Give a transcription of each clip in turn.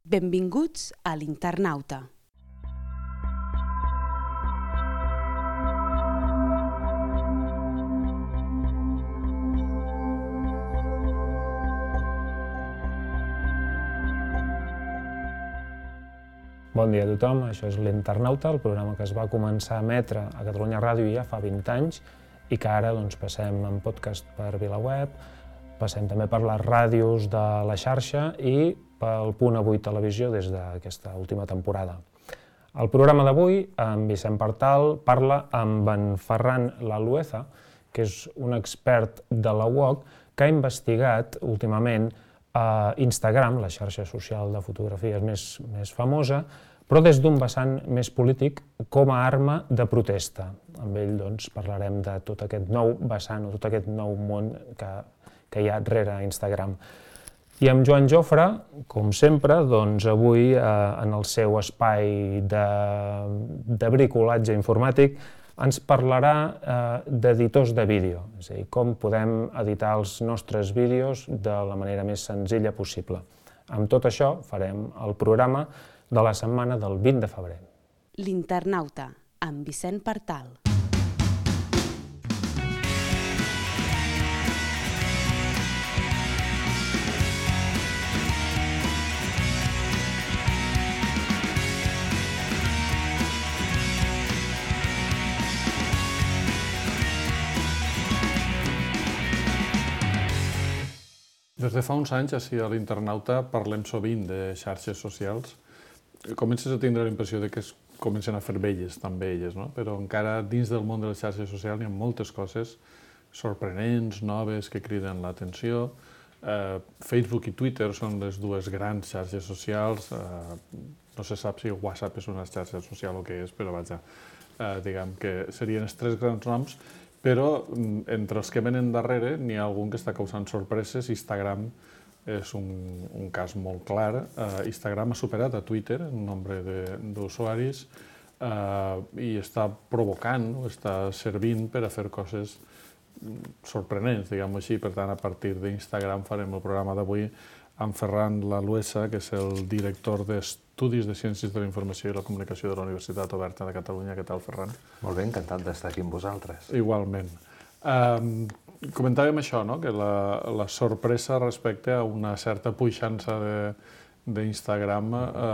Benvinguts a l'Internauta. Bon dia a tothom, això és l'Internauta, el programa que es va començar a emetre a Catalunya Ràdio ja fa 20 anys i que ara passem en podcast per VilaWeb, passem també per les ràdios de la xarxa i pel Punt Avui Televisió des d'aquesta última temporada. El programa d'avui, en Vicent Partal, parla amb en Ferran Lalueza, que és un expert de la UOC que ha investigat últimament a Instagram, la xarxa social de fotografies més famosa, però des d'un vessant més polític com a arma de protesta. Amb ell parlarem de tot aquest nou vessant o tot aquest nou món que hi ha rere Instagram. I amb Joan Jofre, com sempre, avui en el seu espai de bricolatge informàtic ens parlarà d'editors de vídeo, és a dir, com podem editar els nostres vídeos de la manera més senzilla possible. Amb tot això farem el programa de la setmana del 20 de febrer. L'Internauta, amb Vicent Partal. Des de fa uns anys, així a l'Internauta, parlem sovint de xarxes socials. Comences a tindre la impressió que es comencen a fer velles, també elles, no? Però encara dins del món de les xarxes socials hi ha moltes coses sorprenents, noves, que criden l'atenció. Facebook i Twitter són les dues grans xarxes socials. No se sap si WhatsApp és una xarxa social o què és, però vaja, diguem que serien els tres grans noms. Però entre els que venen darrere n'hi ha algun que està causant sorpreses. Instagram és un cas molt clar. Instagram ha superat a Twitter en nombre d'usuaris i està provocant, està servint per a fer coses sorprenents, diguem-ho així. Per tant, a partir d'Instagram farem el programa d'avui amb Ferran Lalueza, que és el director d'Estudis de Ciències de la Informació i la Comunicació de la Universitat Oberta de Catalunya. Què tal, Ferran? Molt bé, encantat d'estar aquí amb vosaltres. Igualment. Comentàvem això, que la sorpresa respecte a una certa puixança d'Instagram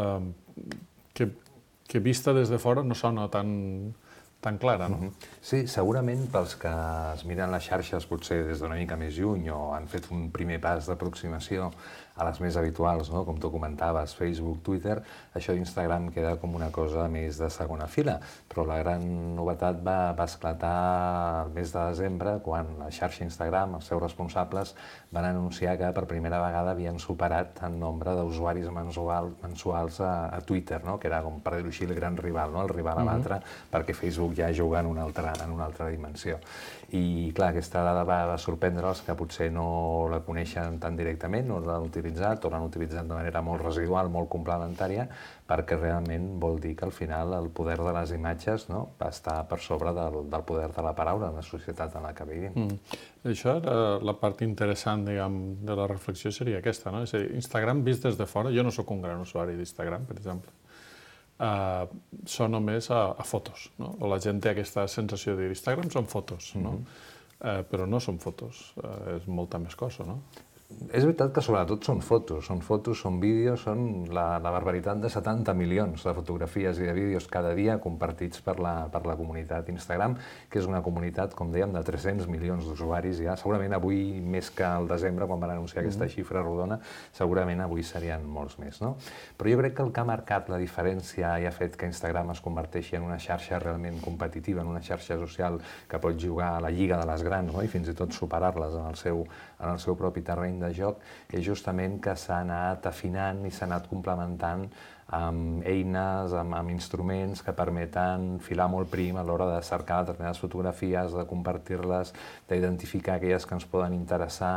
que vista des de fora no sona tan clara, no? Sí, segurament pels que es miren les xarxes potser des d'una mica més lluny o han fet un primer pas d'aproximació a les més habituals, com tu comentaves, Facebook, Twitter, això d'Instagram queda com una cosa més de segona fila. Però la gran novetat va esclatar el mes de desembre, quan la xarxa Instagram, els seus responsables, van anunciar que per primera vegada havien superat el nombre d'usuaris mensuals a Twitter, que era, com per dir-ho així, el gran rival, el rival a batre, perquè Facebook ja juga en una altra dimensió. I, clar, aquesta dada va sorprendre els que potser no la coneixen tan directament, no l'han utilitzat o l'han utilitzat de manera molt residual, molt complementària, perquè realment vol dir que al final el poder de les imatges està per sobre del poder de la paraula en la societat en la que vivim. Això, la part interessant, diguem, de la reflexió seria aquesta, no? És a dir, Instagram vist des de fora, jo no sóc un gran usuari d'Instagram, per exemple, són només a fotos, o la gent té aquesta sensació de dir Instagram són fotos, però no són fotos, és molta més cosa, no? És veritat que sobretot són fotos, són vídeos, són la barbaritat de 70 milions de fotografies i de vídeos cada dia compartits per la comunitat Instagram, que és una comunitat, com dèiem, de 300 milions d'usuaris ja. Segurament avui, més que al desembre, quan van anunciar aquesta xifra rodona, segurament avui serien molts més, no? Però jo crec que el que ha marcat la diferència i ha fet que Instagram es converteixi en una xarxa realment competitiva, en una xarxa social que pot jugar a la lliga de les grans, i fins i tot superar-les en el seu propi terreny de joc, és justament que s'ha anat afinant i s'ha anat complementant amb eines, amb instruments que permeten filar molt prim a l'hora de cercar determinades fotografies, de compartir-les, d'identificar aquelles que ens poden interessar,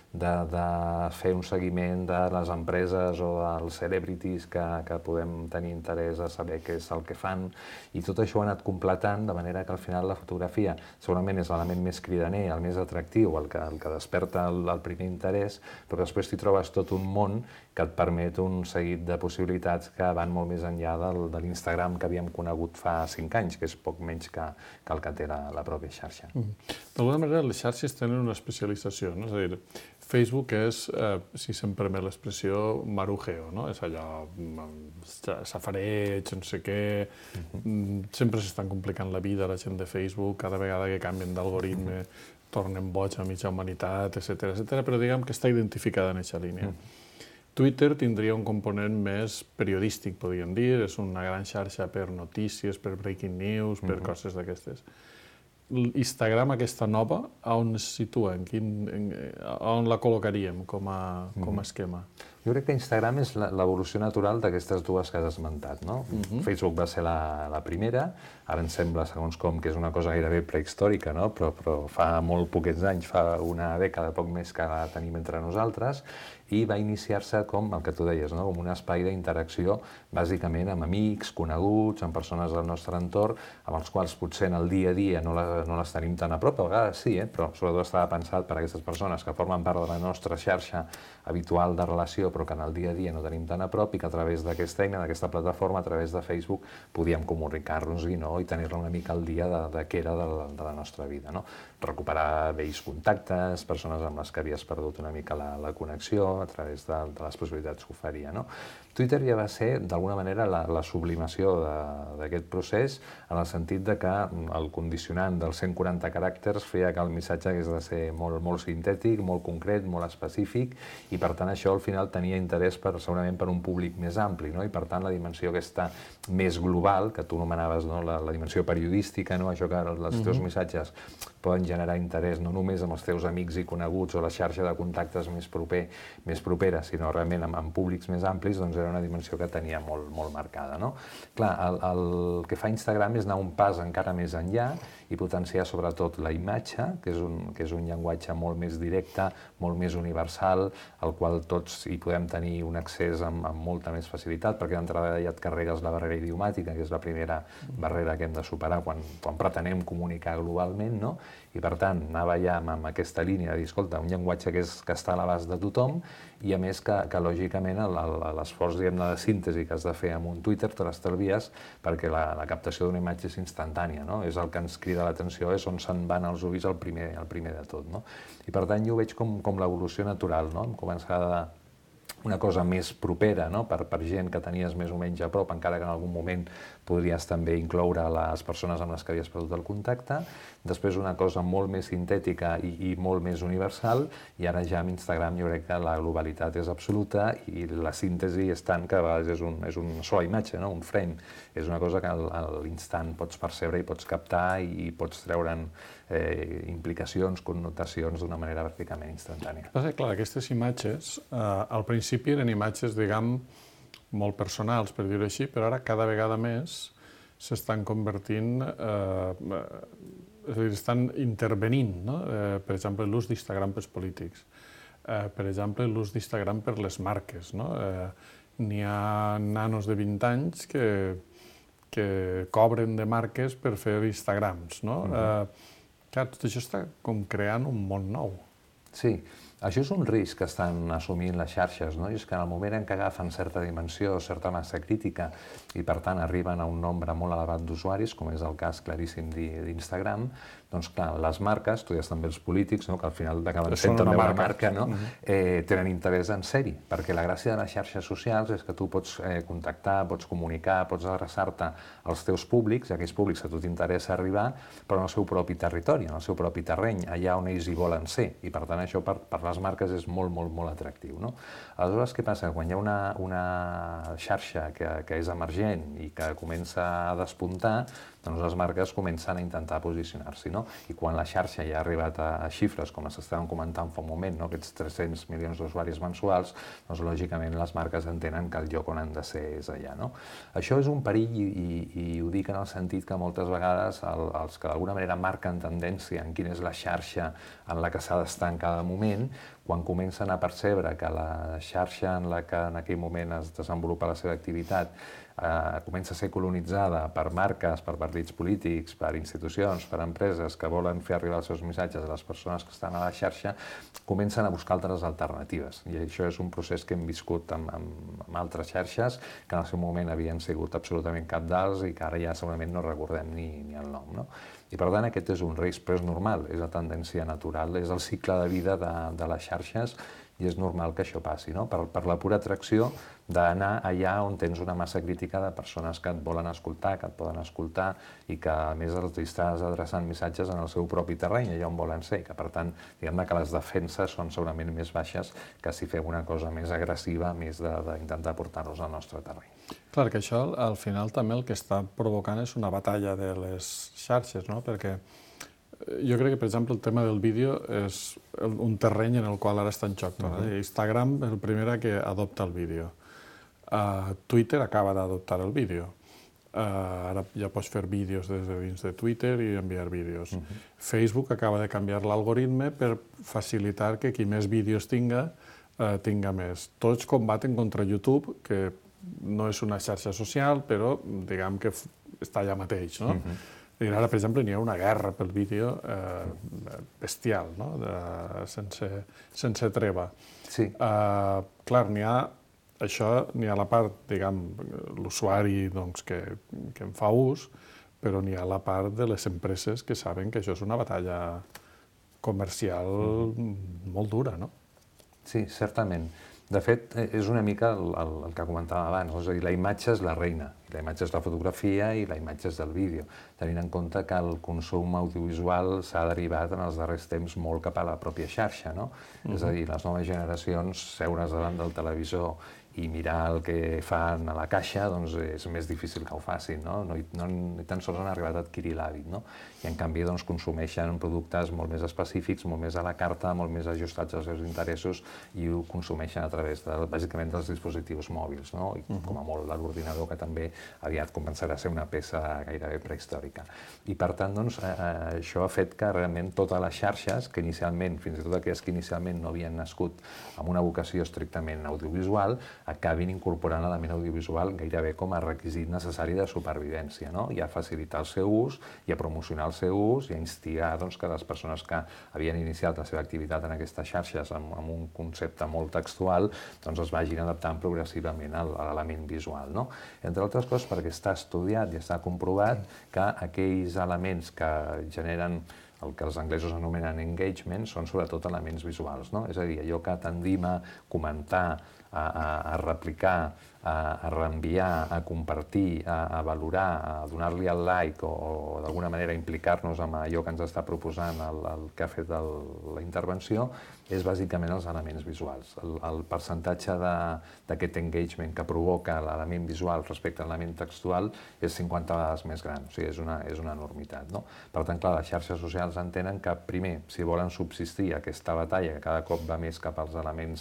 de fer un seguiment de les empreses o dels celebrities que podem tenir interès a saber què és el que fan, i tot això ho ha anat completant de manera que al final la fotografia segurament és l'element més cridaner, el més atractiu, el que desperta el primer interès, però després t'hi trobes tot un món que et permet un seguit de possibilitats que van molt més enllà de l'Instagram que havíem conegut fa 5 anys, que és poc menys que el que té la pròpia xarxa. D'alguna manera, les xarxes tenen una especialització, no? És a dir, Facebook és, si se'm permet l'expressió, marujeo, no? És allò, safareig, no sé què, sempre s'estan complicant la vida la gent de Facebook, cada vegada que canvien d'algoritme tornen boig a mitja humanitat, etc. Però diguem que està identificada en aquesta línia. Twitter tindria un component més periodístic, podríem dir, és una gran xarxa per notícies, per breaking news, per coses d'aquestes. Instagram, aquesta nova, on es situa? On la col·locaríem com a esquema? Jo crec que Instagram és l'evolució natural d'aquestes dues que has esmentat, no? Facebook va ser la primera, ara em sembla, segons com, que és una cosa gairebé prehistòrica, no? Però fa molt poquets anys, fa una dècada, poc més que la tenim entre nosaltres, i va iniciar-se com el que tu deies, no? Com un espai d'interacció, bàsicament amb amics, coneguts, amb persones del nostre entorn, amb els quals potser en el dia a dia no les tenim tan a prop, a vegades sí, però sobretot estava pensat per a aquestes persones que formen part de la nostra xarxa habitual de relació, però que en el dia a dia no tenim tan a prop, i que a través d'aquesta eina, d'aquesta plataforma, a través de Facebook, podíem comunicar-nos-hi, no? I tenir-la una mica al dia de què era de la nostra vida, no? Recuperar vells contactes, persones amb les que havies perdut una mica la connexió, a través de les possibilitats que oferia, no? Twitter ja va ser, d'alguna manera, la sublimació d'aquest procés, en el sentit de que el condicionant dels 140 caràcters feia que el missatge hagués de ser molt sintètic, molt concret, molt específic, i per tant això al final tenia interès segurament per un públic més ampli, no? I per tant la dimensió aquesta més global, que tu anomenaves, no? La dimensió periodística, no? Això que els teus missatges poden generar interès no només amb els teus amics i coneguts o la xarxa de contactes més propera, sinó realment amb públics més amplis, doncs era una dimensió que tenia molt marcada, no? Clar, el que fa Instagram és anar un pas encara més enllà i potenciar sobretot la imatge, que és un llenguatge molt més directe, molt més universal, al qual tots hi podem tenir un accés amb molta més facilitat, perquè d'entrada ja et carregues la barrera idiomàtica, que és la primera barrera que hem de superar quan pretenem comunicar globalment, no? I per tant, anava ja amb aquesta línia de dir, escolta, un llenguatge que està a l'abast de tothom, i a més que lògicament l'esforç de síntesi que has de fer amb un Twitter te l'estalvies perquè la captació d'una imatge és instantània, no? És el que ens crida l'atenció, és on se'n van els ulls el primer de tot, no? I per tant jo ho veig com l'evolució natural, no? Començar una cosa més propera, no? Per gent que tenies més o menys a prop, encara que en algun moment podries també incloure les persones amb les que havies perdut el contacte. Després una cosa molt més sintètica i molt més universal, i ara ja amb Instagram jo crec que la globalitat és absoluta i la síntesi és tant que a vegades és una sola imatge, no? Un frame. És una cosa que a l'instant pots percebre i pots captar i pots treure'n implicacions, connotacions d'una manera pràcticament instantània. Clar, aquestes imatges, al principi eren imatges, diguem, molt personals, per dir-ho així, però ara cada vegada més s'estan convertint, és a dir, estan intervenint, no? Per exemple, l'ús d'Instagram pels polítics, per exemple, l'ús d'Instagram per les marques, no? N'hi ha nanos de 20 anys que cobren de marques per fer Instagrams, no? Clar, tot això està com creant un món nou. Sí, això és un risc que estan assumint les xarxes, no? I és que en el moment en què agafen certa dimensió, certa massa crítica, i per tant arriben a un nombre molt elevat d'usuaris, com és el cas claríssim d'Instagram, doncs clar, les marques, tu deies també els polítics, que al final acaben sent també una marca, tenen interès en ser-hi, perquè la gràcia de les xarxes socials és que tu pots contactar, pots comunicar, pots adreçar-te als teus públics, a aquells públics que a tu t'interessa arribar, però en el seu propi territori, en el seu propi terreny, allà on ells hi volen ser, i per tant això per les marques és molt atractiu, no? Aleshores, què passa? Quan hi ha una xarxa que és emergent i que comença a despuntar, doncs les marques comencen a intentar posicionar-s'hi, no? I quan la xarxa ja ha arribat a xifres, com s'estaven comentant fa un moment, no? Aquests 300 milions d'usuaris mensuals, doncs lògicament les marques entenen que el lloc on han de ser és allà, no? Això és un perill i ho dic en el sentit que moltes vegades els que d'alguna manera marquen tendència en quina és la xarxa en la que s'ha d'estar en cada moment, quan comencen a percebre que la xarxa en la que en aquell moment es desenvolupa la seva activitat comença a ser colonitzada per marques, per partits polítics, per institucions, per empreses que volen fer arribar els seus missatges a les persones que estan a la xarxa, comencen a buscar altres alternatives. I això és un procés que hem viscut amb altres xarxes que en el seu moment havien sigut absolutament cabdals i que ara ja segurament no recordem ni el nom. I per tant aquest és un risc, però és normal, és la tendència natural, és el cicle de vida de les xarxes i és normal que això passi, per la pura atracció d'anar allà on tens una massa crítica de persones que et volen escoltar, que et poden escoltar i que a més els estàs adreçant missatges en el seu propi terreny, allà on volen ser, que per tant, diguem-ne que les defenses són segurament més baixes que si fem una cosa més agressiva, més d'intentar portar-los al nostre terreny. Clar, que això al final també el que està provocant és una batalla de les xarxes, no? Perquè jo crec que, per exemple, el tema del vídeo és un terreny en el qual ara està en xoc. Instagram és el primer que adopta el vídeo. Twitter acaba d'adoptar el vídeo. Ara ja pots fer vídeos des de dins de Twitter i enviar vídeos. Facebook acaba de canviar l'algoritme per facilitar que qui més vídeos tinga més. Tots combaten contra YouTube, que no és una xarxa social, però diguem que està allà mateix, no? Ara, per exemple, n'hi ha una guerra pel vídeo bestial, sense treva. Clar, n'hi ha la part, diguem, l'usuari que en fa ús, però n'hi ha la part de les empreses que saben que això és una batalla comercial molt dura, no? Sí, certament. De fet, és una mica el que comentàvem abans, és a dir, la imatge és la reina, la imatge és la fotografia i la imatge és del vídeo, tenint en compte que el consum audiovisual s'ha derivat en els darrers temps molt cap a la pròpia xarxa, no? És a dir, les noves generacions, seure's davant del televisor i mirar el que fan a la caixa, doncs és més difícil que ho facin, no? Ni tan sols han arribat a adquirir l'hàbit, no? I en canvi consumeixen productes molt més específics, molt més a la carta, molt més ajustats als seus interessos i ho consumeixen a través, bàsicament, dels dispositius mòbils, no? I com a molt l'ordinador, que també aviat començarà a ser una peça gairebé prehistòrica. I per tant, això ha fet que realment totes les xarxes, que inicialment, fins i tot aquelles que inicialment no havien nascut amb una vocació estrictament audiovisual, acabin incorporant l'element audiovisual gairebé com a requisit necessari de supervivència, no? I a facilitar el seu ús, i a promocionar el seu ús, i a instigar que les persones que havien iniciat la seva activitat en aquestes xarxes amb un concepte molt textual, doncs es vagin adaptant progressivament a l'element visual, no? Entre altres coses perquè està estudiat i està comprovat que aquells elements que generen el que els anglesos anomenen engagement són sobretot elements visuals, no? És a dir, allò que tendim a comentar, a replicar, a reenviar, a compartir, a valorar, a donar-li el like o d'alguna manera implicar-nos amb allò que ens està proposant el que ha fet la intervenció, és bàsicament els elements visuals. El percentatge d'aquest engagement que provoca l'element visual respecte a l'element textual és 50 vegades més gran, o sigui, és una enormitat, no? Per tant, clar, les xarxes socials entenen que, primer, si volen subsistir aquesta batalla, que cada cop va més cap als elements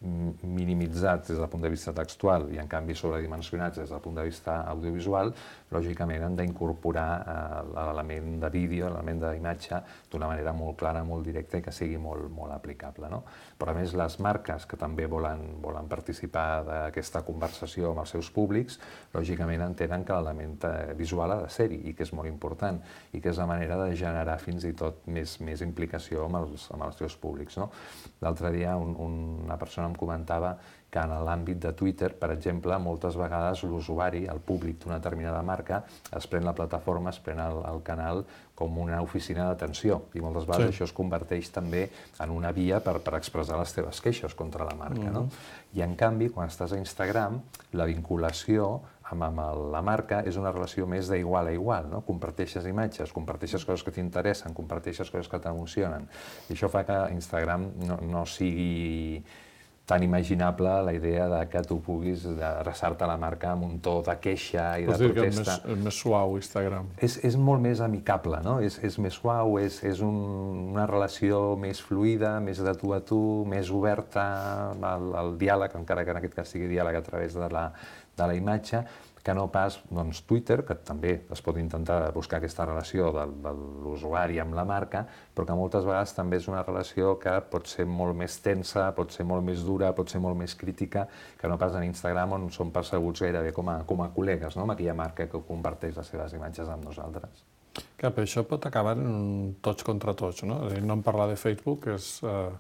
minimitzats des del punt de vista textual i en canvi sobredimensionats des del punt de vista audiovisual, lògicament han d'incorporar l'element de vídeo, l'element d'imatge, d'una manera molt clara, molt directa i que sigui molt aplicable, no? Però a més les marques que també volen participar d'aquesta conversació amb els seus públics, lògicament entenen que l'element visual ha de ser-hi i que és molt important i que és la manera de generar fins i tot més implicació amb els seus públics, no? L'altre dia una persona em comentava que en l'àmbit de Twitter, per exemple, moltes vegades l'usuari, el públic d'una determinada marca, es pren la plataforma, es pren el canal com una oficina d'atenció i moltes vegades això es converteix també en una via per expressar les teves queixes contra la marca, no? I en canvi, quan estàs a Instagram, la vinculació amb la marca és una relació més d'igual a igual, no? Comparteixes imatges, comparteixes coses que t'interessen, comparteixes coses que t'emocionen. I això fa que Instagram no sigui tan imaginable la idea que tu puguis adreçar-te a la marca amb un to de queixa i de protesta. Pots dir que és més suau, Instagram. És molt més amicable, no? És més suau, és una relació més fluida, més de tu a tu, més oberta al diàleg, encara que en aquest cas sigui diàleg a través de la imatge, que no pas Twitter, que també es pot intentar buscar aquesta relació de l'usuari amb la marca, però que moltes vegades també és una relació que pot ser molt més tensa, pot ser molt més dura, pot ser molt més crítica, que no pas en Instagram, on som percebuts gairebé com a col·legues, no? Amb aquella marca que comparteix les seves imatges amb nosaltres. Clar, però això pot acabar en un tots contra tots, no? No en parlar de Facebook és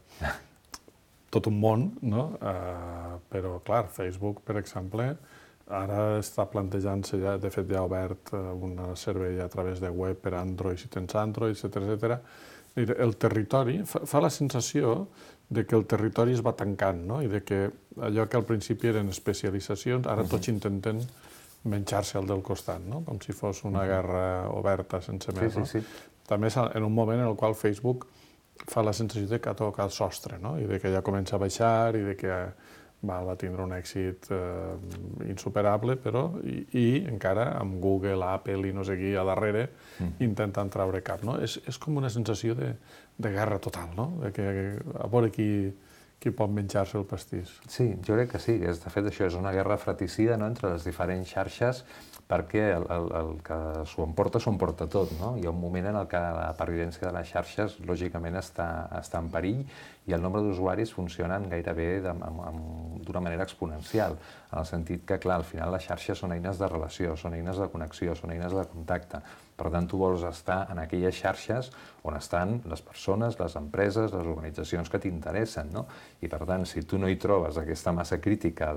tot un món, no? Però, clar, Facebook, per exemple, ara està plantejant-se, de fet ja ha obert un servei a través de web per Android, si tens Android, etc. El territori fa la sensació de que el territori es va tancant, no? I de que allò que al principi eren especialitzacions, ara tots intenten menjar-se el del costat, no? Com si fos una guerra oberta sense més. Sí. També en un moment en el qual Facebook fa la sensació de que ha tocat el sostre, no? I de que ja comença a baixar i de que va tindre un èxit insuperable, però i encara amb Google, Apple i no sé qui a darrere intentant treure cap, no? És com una sensació de guerra total, no? De que a veure qui pot menjar-se el pastís. Sí, jo crec que sí. De fet, això és una guerra fratricida, no?, entre les diferents xarxes, perquè el que s'ho emporta tot, no? Hi ha un moment en què la pervivència de les xarxes, lògicament, està en perill i el nombre d'usuaris funcionen gairebé d'una manera exponencial, en el sentit que, clar, al final les xarxes són eines de relació, són eines de connexió, són eines de contacte. Per tant, tu vols estar en aquelles xarxes on estan les persones, les empreses, les organitzacions que t'interessen, no? I, per tant, si tu no hi trobes aquesta massa crítica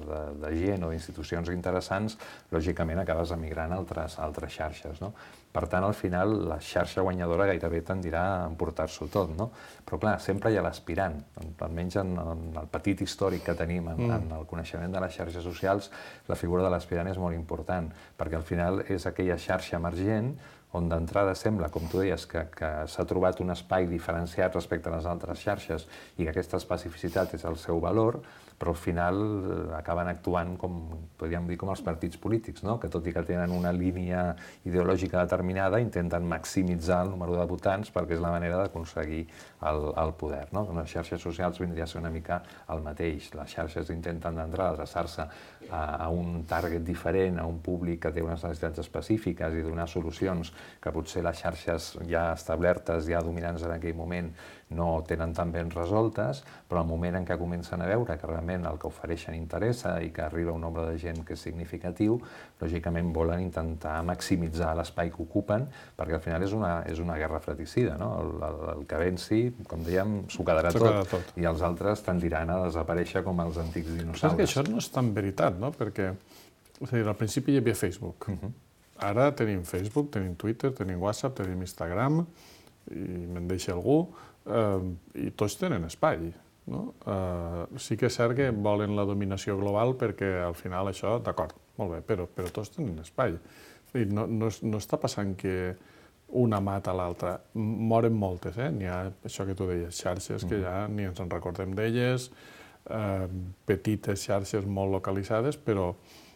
de gent o d'institucions interessants, lògicament acabes emigrant a altres xarxes, no? Per tant, al final, la xarxa guanyadora gairebé tendirà a emportar-s'ho tot, no? Però, clar, sempre hi ha l'aspirant. Almenys en el petit històric que tenim en el coneixement de les xarxes socials, la figura de l'aspirant és molt important, perquè al final és aquella xarxa emergent on d'entrada sembla, com tu deies, que s'ha trobat un espai diferenciat respecte a les altres xarxes i que aquesta especificitat és el seu valor, però al final acaben actuant podríem dir, com els partits polítics, no? Que tot i que tenen una línia ideològica determinada, intenten maximitzar el número de votants perquè és la manera d'aconseguir el poder, no? Les xarxes socials vindria a ser una mica el mateix. Les xarxes intenten d'entrada adreçar-se a un target diferent, a un públic que té unes necessitats específiques i donar solucions que potser les xarxes ja establertes, ja dominants en aquell moment, no tenen tan ben resoltes, però al moment en què comencen a veure que realment el que ofereixen interessa i que arriba un nombre de gent que és significatiu, lògicament volen intentar maximitzar l'espai que ocupen, perquè al final és una guerra fratricida, no? El que venci, com dèiem, s'ho quedarà tot, i els altres tendiran a desaparèixer com els antics dinosaures. Saps que això no és tan veritat, no? Perquè al principi hi havia Facebook. Ara tenim Facebook, tenim Twitter, tenim WhatsApp, tenim Instagram, i me'n deixa algú, i tots tenen espai. Sí que és cert que volen la dominació global perquè al final això, d'acord, molt bé, però tots tenen espai. No està passant que una mata l'altra. Moren moltes, n'hi ha, això que tu deies, xarxes que ja ni ens en recordem d'elles, petites xarxes molt localitzades, però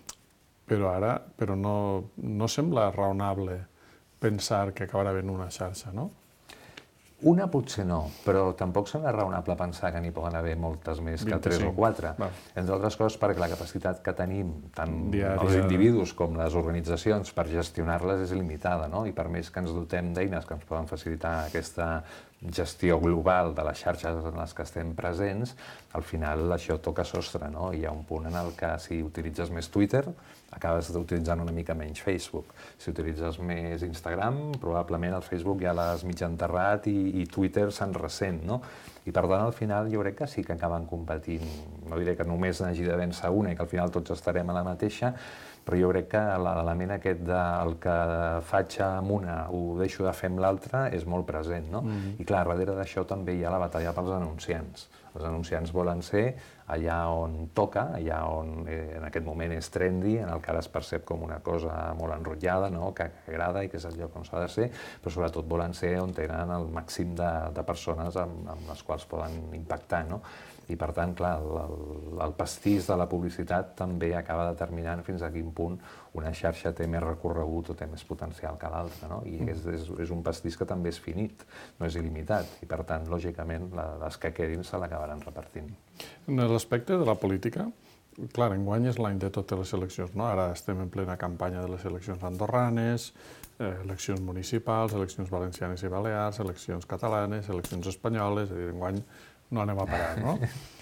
no sembla raonable pensar que acabarà havent una xarxa, no? Una potser no, però tampoc sembla raonable pensar que n'hi poden haver moltes més que 3 o 4. Entre altres coses perquè la capacitat que tenim, tant els individus com les organitzacions, per gestionar-les és limitada, no? I per més que ens dotem d'eines que ens poden facilitar aquesta gestió global de les xarxes en les que estem presents, al final això toca sostre, no? Hi ha un punt en el que si utilitzes més Twitter, acabes utilitzant una mica menys Facebook. Si utilitzes més Instagram, probablement el Facebook ja l'has mig enterrat i Twitter se'n ressent, no? I per tant, al final, jo crec que sí que acaben competint. No diré que només n'hagi de vèncer una i que al final tots estarem a la mateixa, però jo crec que l'element aquest del que faig amb una ho deixo de fer amb l'altra és molt present, no? I clar, darrere d'això també hi ha la batalla pels anunciants. Els anunciants volen ser allà on toca, allà on en aquest moment és trendy, en el que ara es percep com una cosa molt enrotllada, no? Que agrada i que és el lloc on s'ha de ser, però sobretot volen ser on tenen el màxim de persones amb les quals poden impactar, no? I per tant, clar, el pastís de la publicitat també acaba determinant fins a quin punt una xarxa té més recorregut o té més potencial que l'altra, no? I és un pastís que també és finit, no és il·limitat, i per tant, lògicament, les que quedin se l'acabaran repartint. En l'aspecte de la política, Clar, enguany és l'any de totes les eleccions, no? Ara estem en plena campanya de les eleccions andorranes, eleccions municipals, eleccions valencianes i balears, eleccions catalanes, eleccions espanyoles, és a dir, enguany no anem a parar, no?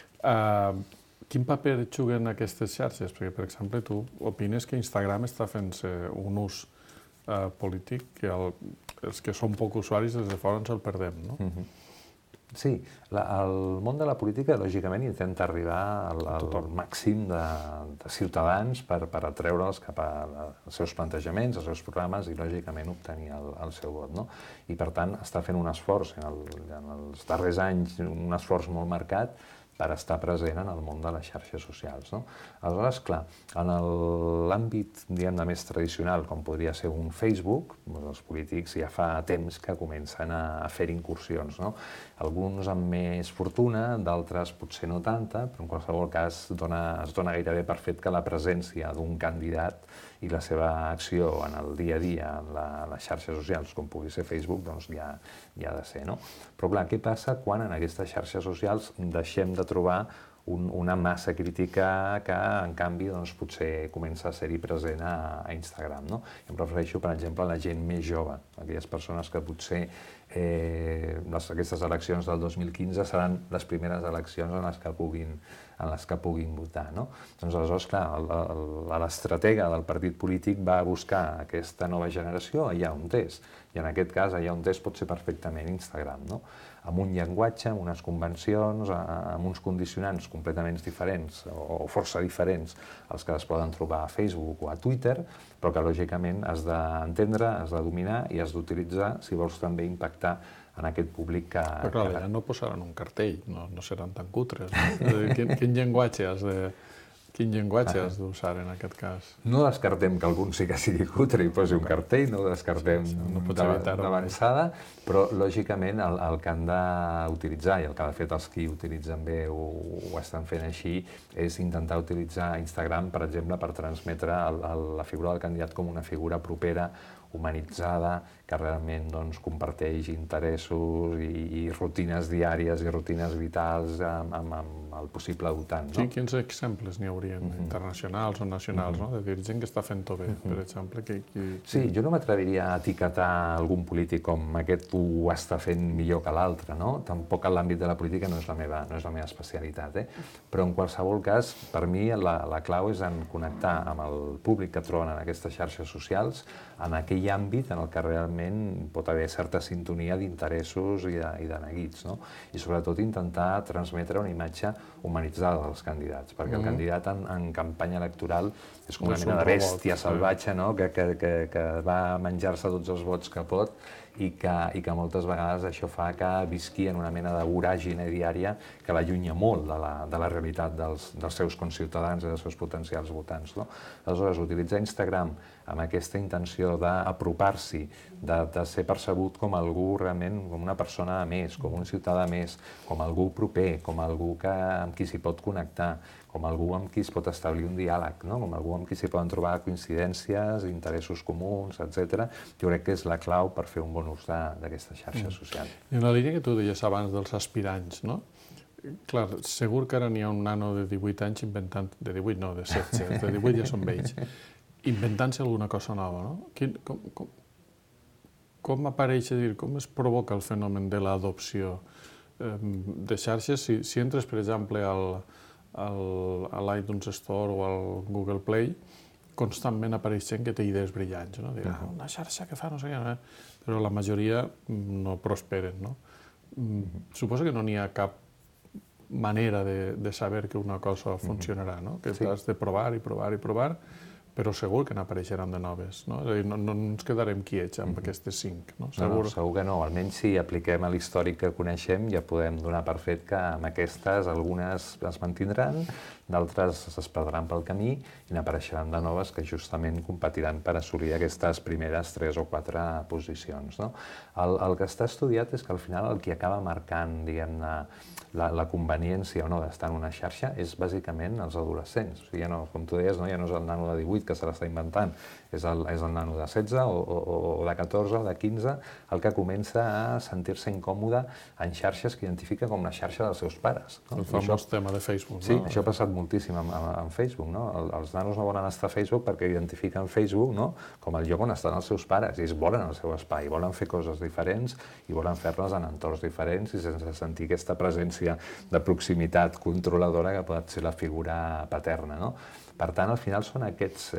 Quin paper juguen aquestes xarxes? Perquè, per exemple, tu opines que Instagram està fent-se un ús polític que els que som poc usuaris des de fora ens el perdem, no? Sí, el món de la política, lògicament, intenta arribar al màxim de ciutadans per atreure'ls cap als seus plantejaments, als seus programes i, lògicament, obtenir el seu vot, no? I, per tant, està fent un esforç, en els darrers anys, un esforç molt marcat per estar present en el món de les xarxes socials, no? Aleshores, clar, en l'àmbit, diguem-ne, més tradicional, com podria ser un Facebook, els polítics ja fa temps que comencen a fer incursions, no? Alguns amb més fortuna, d'altres potser no tanta, però en qualsevol cas es dona gairebé per fet que la presència d'un candidat i la seva acció en el dia a dia en les xarxes socials, com pugui ser Facebook, doncs ja ha de ser, no? Però clar, què passa quan en aquestes xarxes socials deixem de trobar una massa crítica que, en canvi, doncs, potser comença a ser-hi present a Instagram, no? Em refereixo, per exemple, a la gent més jove, aquelles persones que potser aquestes eleccions del 2015 seran les primeres eleccions en les que puguin votar, no? Doncs, aleshores, clar, l'estratega del partit polític va buscar aquesta nova generació allà on és, i en aquest cas allà on és pot ser perfectament Instagram, no? Amb un llenguatge, amb unes convencions, amb uns condicionants completament diferents o força diferents als que es poden trobar a Facebook o a Twitter, però que lògicament has d'entendre, has de dominar i has d'utilitzar si vols també impactar en aquest públic que... Però clar, allà no posaran un cartell, no seran tan cutres. Quin llenguatge has d'usar en aquest cas? No descartem que algun sí que sigui cutre i posi un cartell, no ho descartem d'avançada, però lògicament el que han d'utilitzar, i el que de fet els que utilitzen bé ho estan fent així, és intentar utilitzar Instagram, per exemple, per transmetre la figura del candidat com una figura propera, humanitzada, que realment comparteix interessos i rutines diàries i rutines vitals amb el possible votant. Sí, quins exemples n'hi haurien, internacionals o nacionals, de dir gent que està fent-ho bé, per exemple? Sí, jo no m'atreviria a etiquetar algun polític com aquest ho està fent millor que l'altre, no? Tampoc en l'àmbit de la política no és la meva especialitat, però en qualsevol cas, per mi, la clau és en connectar amb el públic que troben en aquestes xarxes socials, en aquell àmbit en el que realment pot haver certa sintonia d'interessos i de neguits, no? I sobretot intentar transmetre una imatge humanitzada dels candidats, perquè el candidat en campanya electoral és com una mena de bèstia salvatge, no? Que va menjar-se tots els vots que pot i que moltes vegades això fa que visqui en una mena de voràgine diària que l'allunya molt de la realitat dels seus conciutadans i dels seus potencials votants, no? Aleshores, utilitzar Instagram amb aquesta intenció d'apropar-s'hi, de ser percebut com algú realment, com una persona més, com un ciutadà més, com algú proper, com algú amb qui s'hi pot connectar, com algú amb qui es pot establir un diàleg, no? Com algú amb qui s'hi poden trobar coincidències, interessos comuns, etc. Jo crec que és la clau per fer un bon ús d'aquestes xarxes socials. I en la línia que tu deies abans dels aspirants, no? Clar, segur que ara n'hi ha un nano de 18 anys inventant... De 18 no, de 16, de 18 ja són vells. Inventant-se alguna cosa nova, no? Com apareix, com es provoca el fenomen de l'adopció de xarxes? Si entres, per exemple, a l'iTunes Store o al Google Play, constantment apareix gent que té idees brillants, no? Dirà, una xarxa que fa no sé què, però la majoria no prosperen, no? Suposo que no n'hi ha cap manera de saber que una cosa funcionarà, no? Que has de provar i provar i provar, però segur que n'apareixeran de noves, no? És a dir, no ens quedarem quiets amb aquestes 5, no? Segur que no. Almenys si apliquem a l'històric que coneixem ja podem donar per fet que amb aquestes algunes es mantindran, d'altres es perdran pel camí i n'apareixeran de noves que justament competiran per assolir aquestes primeres 3 o 4 posicions, no? El que està estudiat és que al final el que acaba marcant, diguem-ne, la conveniència o no d'estar en una xarxa és bàsicament els adolescents. O sigui, com tu deies, ja no és el nano de 18 que se l'està inventant és el nano de 16 o de 14 o de 15 el que comença a sentir-se incòmode en xarxes que identifica com la xarxa dels seus pares. El famós tema de Facebook, no? Sí, això ha passat moltíssim en Facebook, no? Els nanos no volen estar a Facebook perquè identifiquen Facebook, no?, com el lloc on estan els seus pares i ells volen el seu espai, volen fer coses diferents i volen fer-les en entorns diferents i sense sentir aquesta presència de proximitat controladora que pot ser la figura paterna, no? Per tant, al final són aquests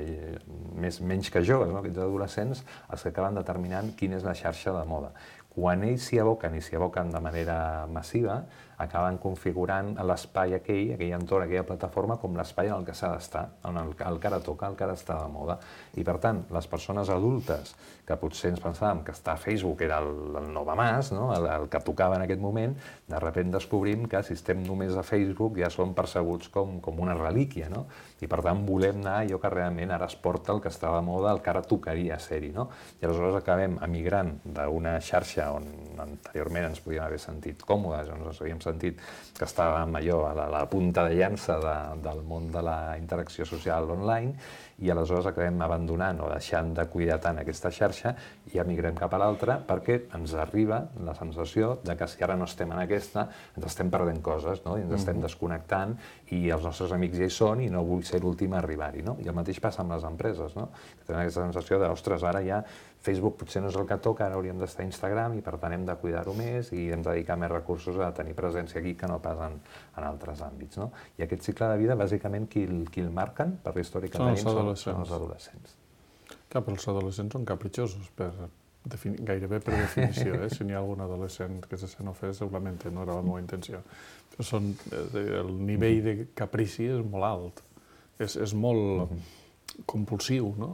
menys que joves, no?, aquests adolescents, els que acaben determinant quina és la xarxa de moda. Quan ells s'hi aboquen de manera massiva, acaben configurant l'espai aquell entorn, aquella plataforma, com l'espai en el que s'ha d'estar, el que ara toca, el que ara està de moda. I per tant, les persones adultes, que potser ens pensàvem que estar a Facebook era el nou mas, no?, el que tocava en aquest moment, de sobte descobrim que si estem només a Facebook ja som percebuts com una relíquia, no? I per tant volem anar a allò que realment ara es porta, el que està de moda, el que ara tocaria ser-hi, no? I aleshores acabem emigrant d'una xarxa on anteriorment ens podíem haver sentit còmodes, on ens havíem sentit que estàvem allò a la punta de llança del món de la interacció social online, i aleshores acabem abandonant o deixant de cuidar tant aquesta xarxa i emigrem cap a l'altra perquè ens arriba la sensació de que si ara no estem en aquesta ens estem perdent coses, no?, i ens estem desconnectant i els nostres amics ja hi són i no vull ser l'últim a arribar-hi, no? I el mateix passa amb les empreses, no?, que tenen aquesta sensació de, ostres, ara ja Facebook potser no és el que toca, ara hauríem d'estar a Instagram i per tant hem de cuidar-ho més i hem de dedicar més recursos a tenir presència aquí que no pas en altres àmbits, no? I aquest cicle de vida, bàsicament, qui el marquen, per la història que tenim, són els adolescents. Clar, però els adolescents són capritxosos, gairebé per definició, si n'hi ha algun adolescent que se sent ofès, segurament no era la meva intenció. Però el nivell de caprici és molt alt, és molt compulsiu, no?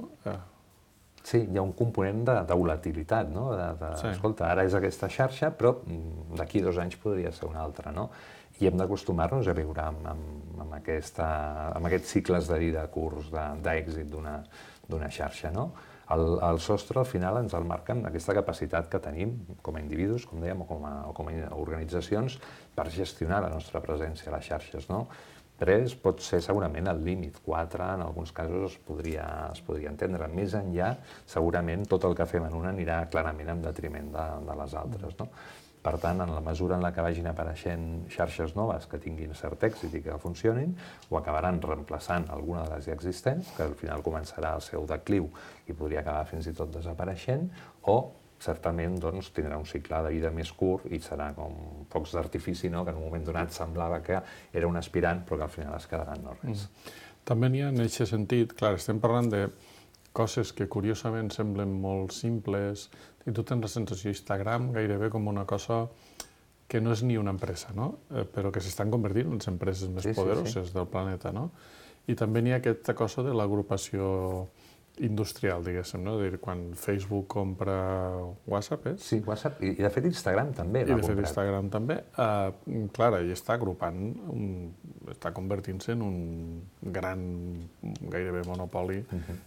Sí, hi ha un component de volatilitat, no? Escolta, ara és aquesta xarxa, però d'aquí 2 anys podria ser una altra, no? I hem d'acostumar-nos a viure amb aquests cicles de vida curts d'èxit d'una xarxa, no? El sostre, al final, ens el marquen aquesta capacitat que tenim com a individus, com dèiem, o com a organitzacions, per gestionar la nostra presència a les xarxes, no? 3 pot ser segurament el límit, 4 en alguns casos es podria entendre. Més enllà, segurament tot el que fem en una anirà clarament en detriment de les altres, no? Per tant, en la mesura en la que vagin apareixent xarxes noves que tinguin cert èxit i que funcionin, o acabaran reemplaçant alguna de les ja existents, que al final començarà el seu decliu i podria acabar fins i tot desapareixent, o certament tindrà un cicle de vida més curt i serà com focs d'artifici, que en un moment donat semblava que era un aspirant però que al final es quedarà en no res. També n'hi ha en aquest sentit, clar, estem parlant de coses que curiosament semblen molt simples i tu tens la sensació Instagram gairebé com una cosa que no és ni una empresa, però que s'estan convertint en les empreses més poderoses del planeta. I també n'hi ha aquesta cosa de l'agrupació industrial, diguéssim, no? Quan Facebook compra WhatsApp, Sí, WhatsApp, i de fet Instagram també l'ha comprat. I de fet Instagram també. Clar, ell està agrupant, està convertint-se en un gran, gairebé monopoli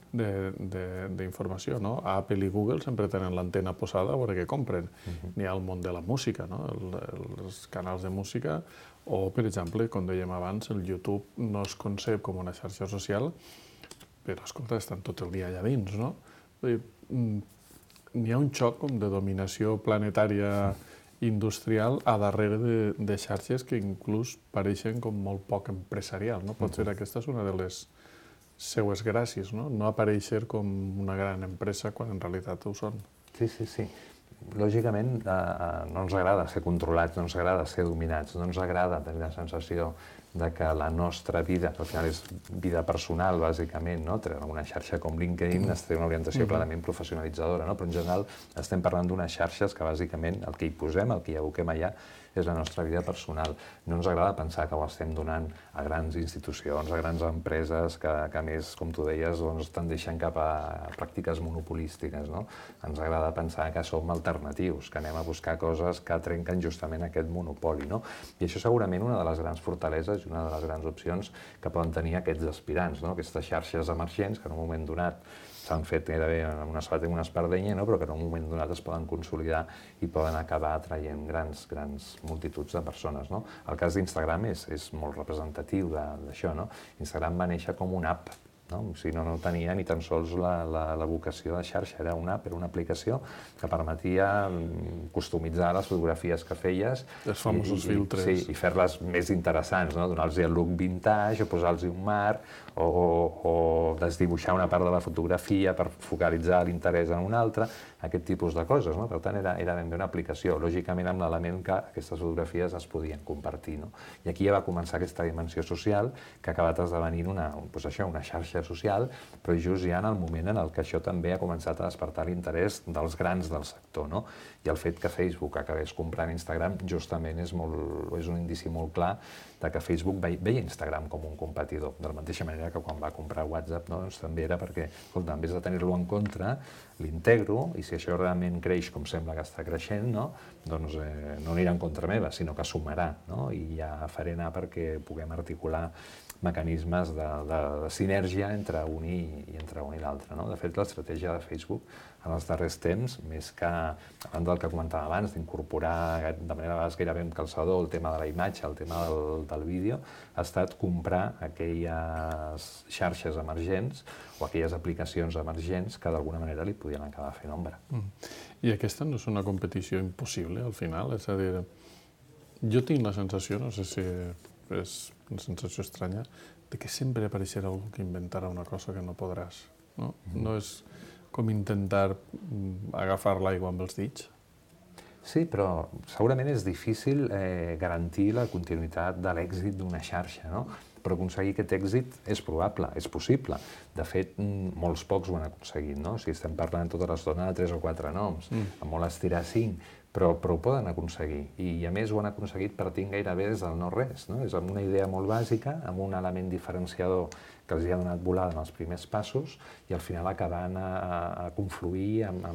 d'informació, no? Apple i Google sempre tenen l'antena posada a veure què compren. N'hi ha el món de la música, no? Els canals de música, o, per exemple, com dèiem abans, el YouTube no es concep com una xarxa social, però, escolta, estan tot el dia allà dins, no? N'hi ha un xoc de dominació planetària industrial a darrere de xarxes que inclús pareixen com molt poc empresarial, no? Potser aquesta és una de les seues gràcies, no? No aparèixer com una gran empresa quan en realitat ho són. Sí. Lògicament, no ens agrada ser controlats, no ens agrada ser dominats, no ens agrada tenir la sensació de que la nostra vida, al final és vida personal, bàsicament, no? Una xarxa com LinkedIn té una orientació clarament professionalitzadora, no? Però en general estem parlant d'unes xarxes que bàsicament el que hi posem, el que hi aboquem allà, és la nostra vida personal. No ens agrada pensar que ho estem donant a grans institucions, a grans empreses que a més, com tu deies, estan deixant cap a pràctiques monopolístiques, no? Ens agrada pensar que som alternatius, que anem a buscar coses que trenquen justament aquest monopoli, no? I això és segurament una de les grans fortaleses i una de les grans opcions que poden tenir aquests aspirants, no? Aquestes xarxes emergents que en un moment donat s'han fet gairebé amb una espardenya, però que en un moment donat es poden consolidar i poden acabar atraient grans multituds de persones. El cas d'Instagram és molt representatiu d'això. Instagram va néixer com una app no? O sigui, no tenia ni tan sols la vocació de xarxa, era una app, era una aplicació que permetia customitzar les fotografies que feies. Els famosos filtres. Sí, i fer-les més interessants, no? Donar-los el look vintage, o posar-los un mar, o desdibuixar una part de la fotografia per focalitzar l'interès en una altra, aquest tipus de coses, no? Per tant, era ben bé una aplicació, lògicament amb l'element que aquestes fotografies es podien compartir, no? I aquí ja va començar aquesta dimensió social que ha acabat esdevenint una xarxa social, però just ja en el moment en el que això també ha començat a despertar l'interès dels grans del sector, no? I el fet que Facebook acabés comprant Instagram justament és un indici molt clar de que Facebook veia Instagram com un competidor, de la mateixa manera que quan va comprar WhatsApp, no? Doncs també era perquè, escolta, en vez de tenir-lo en contra, l'integro, i si això realment creix com sembla que està creixent, no? Doncs no anirà en contra meva, sinó que sumarà, no? I ja faré anar perquè puguem articular mecanismes de sinergia entre un i l'altre, no? De fet, l'estratègia de Facebook en els darrers temps, més que, a banda del que comentava abans, d'incorporar de manera a vegades gairebé amb calçador el tema de la imatge, el tema del vídeo, ha estat comprar aquelles xarxes emergents o aquelles aplicacions emergents que d'alguna manera li podien acabar fent ombra. I aquesta no és una competició impossible, al final? És a dir, jo tinc la sensació, no sé si és una sensació estranya, de que sempre apareixerà algú que inventarà una cosa que no podràs, no? No és com intentar agafar l'aigua amb els dits? Sí, però segurament és difícil garantir la continuïtat de l'èxit d'una xarxa, no? Però aconseguir aquest èxit és probable, és possible. De fet, molts pocs ho han aconseguit, no? Si estem parlant tota l'estona de 3 o 4 noms, amb molt estirar 5, però ho poden aconseguir. I a més ho han aconseguit partint gairebé des del no-res, no? És amb una idea molt bàsica, amb un element diferenciador que els hi ha donat volada en els primers passos i al final acabant a confluir amb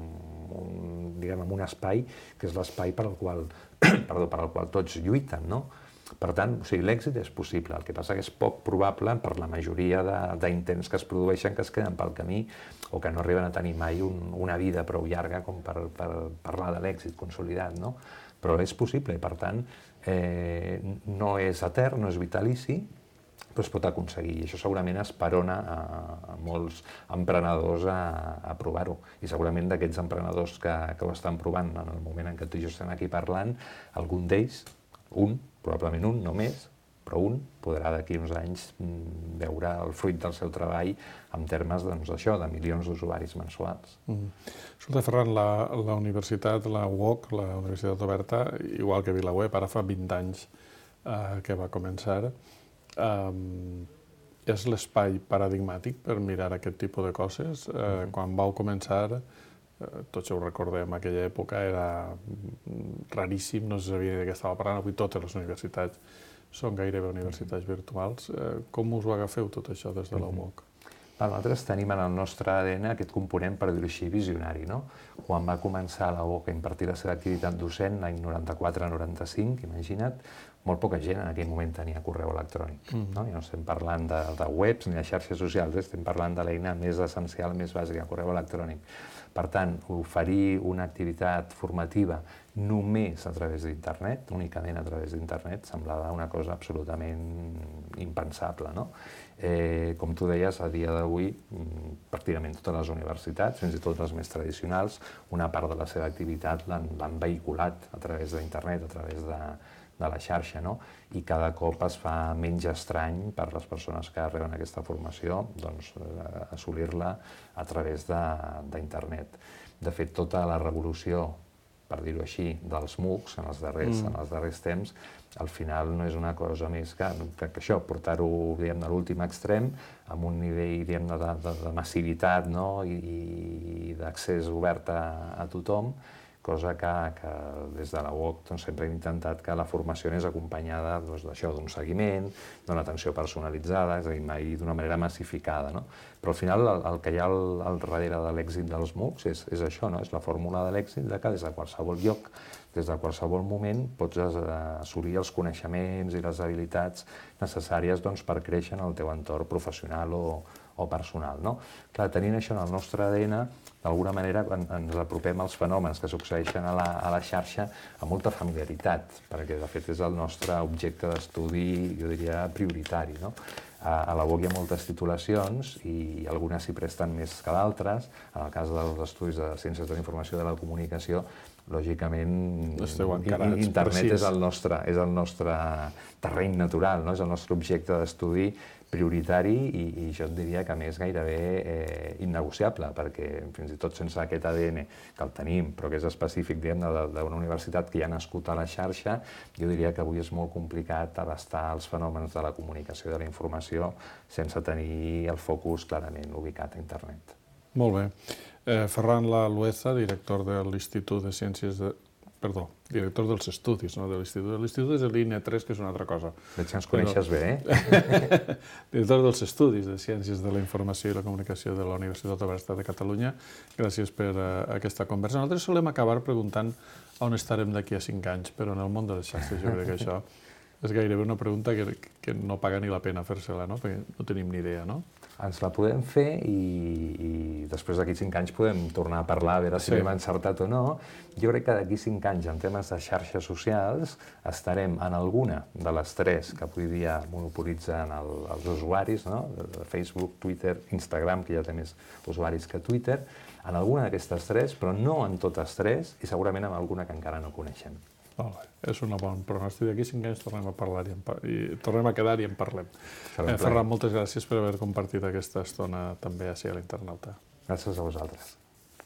un espai que és l'espai per al qual tots lluiten, no? Per tant, l'èxit és possible, el que passa que és poc probable per la majoria d'intents que es produeixen que es queden pel camí o que no arriben a tenir mai una vida prou llarga com per parlar de l'èxit consolidat, no? Però és possible i, per tant, no és etern, no és vitalici, però es pot aconseguir. I això segurament esperona a molts emprenedors a provar-ho. I segurament d'aquests emprenedors que ho estan provant en el moment en què tu i jo estem aquí parlant, algun d'ells, probablement un, no més, però un podrà d'aquí uns anys veure el fruit del seu treball en termes d'això, de milions d'usuaris mensuals. Escolta, Ferran, la universitat, la UOC, la Universitat Oberta, igual que VilaWeb, ara fa 20 anys que va començar, és l'espai paradigmàtic per mirar aquest tipus de coses. Quan vau començar, tots ho recordem, aquella època era raríssim, no se sabia de què estava parlant, avui totes les universitats són gairebé universitats virtuals. Com us ho agafeu tot això des de la UOC? Nosaltres tenim en el nostre ADN aquest component, per dir-ho així, visionari, no? Quan va començar la UOC a impartir la seva activitat docent, l'any 94-95, imagina't, molt poca gent en aquell moment tenia correu electrònic. I no estem parlant de webs ni de xarxes socials, estem parlant de l'eina més essencial, més bàsica, el correu electrònic. Per tant, oferir una activitat formativa només a través d'internet, únicament a través d'internet, semblava una cosa absolutament impensable, no? Com tu deies, a dia d'avui, pràcticament totes les universitats, fins i tot les més tradicionals, una part de la seva activitat l'han vehiculat a través d'internet, a través de la xarxa, no? I cada cop es fa menys estrany per les persones que reben aquesta formació assolir-la a través d'internet. De fet, tota la revolució, per dir-ho així, dels MOOCs en els darrers temps, al final no és una cosa més que això, portar-ho a l'últim extrem, amb un nivell de massivitat i d'accés obert a tothom, cosa que des de la UOC sempre hem intentat que la formació anés acompanyada d'un seguiment, d'una atenció personalitzada, és a dir, mai d'una manera massificada. Però al final el que hi ha al darrere de l'èxit dels MOOCs és això, és la fórmula de l'èxit que des de qualsevol lloc, des de qualsevol moment, pots assolir els coneixements i les habilitats necessàries per créixer en el teu entorn professional o personal. Clar, tenint això en el nostre ADN, d'alguna manera ens apropem als fenòmens que succeeixen a la xarxa amb molta familiaritat, perquè de fet és el nostre objecte d'estudi, jo diria, prioritari. A la UOC hi ha moltes titulacions i algunes s'hi presten més que d'altres. En el cas dels estudis de Ciències de la Informació i de la Comunicació, lògicament, internet és el nostre terreny natural, no? És el nostre objecte d'estudi prioritari i jo et diria que, a més, gairebé innegociable, perquè fins i tot sense aquest ADN, que el tenim, però que és específic d'una universitat que ja ha nascut a la xarxa, jo diria que avui és molt complicat abastar els fenòmens de la comunicació i de la informació sense tenir el focus clarament ubicat a internet. Molt bé. Ferran Lalueza, director de l'Institut de Ciències de... Perdó, director dels estudis, no de l'Institut. L'Institut és l'INE3, que és una altra cosa. Veig que ens coneixes bé, eh? Director dels estudis de Ciències de la Informació i la Comunicació de la Universitat Oberta de Catalunya. Gràcies per aquesta conversa. Nosaltres solem acabar preguntant on estarem d'aquí a 5 anys, però en el món de les xarxes jo crec que això és gairebé una pregunta que no paga ni la pena fer-se-la, no? Perquè no tenim ni idea, no? Ens la podem fer i després d'aquí 5 anys podem tornar a parlar, a veure si hem encertat o no. Jo crec que d'aquí 5 anys, en temes de xarxes socials, estarem en alguna de les 3 que avui dia monopolitzen els usuaris, no? Facebook, Twitter, Instagram, que ja té més usuaris que Twitter, en alguna d'aquestes 3, però no en totes 3, i segurament en alguna que encara no coneixem. És un bon pronòstic. D'aquí 5 anys tornem a parlar i tornem a quedar i en parlem. Ferran, moltes gràcies per haver compartit aquesta estona també a l'Internauta. Gràcies a vosaltres.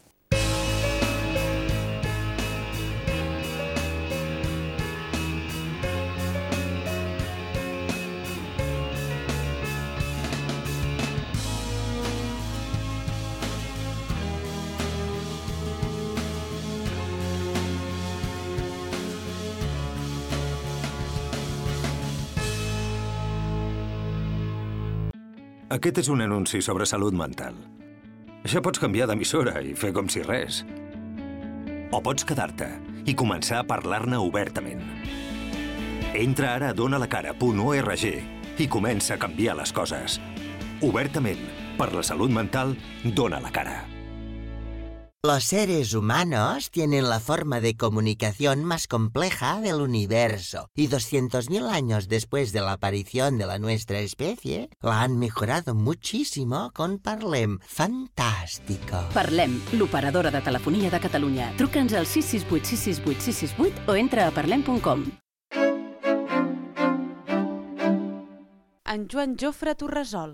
Aquest és un anunci sobre salut mental. Ja pots canviar d'emissora i fer com si res. O pots quedar-te i començar a parlar-ne obertament. Entra ara a donalacara.org i comença a canviar les coses. Obertament, per la salut mental, dona la cara. Los seres humanos tienen la forma de comunicación más compleja del universo y 200.000 años después de la aparición de la nuestra especie, la han mejorado muchísimo con Parlem. ¡Fantástico! Parlem, l'operadora de telefonia de Catalunya. Truca'ns al 668 668 668 o entra a parlem.com. En Joan Jofre Torresol.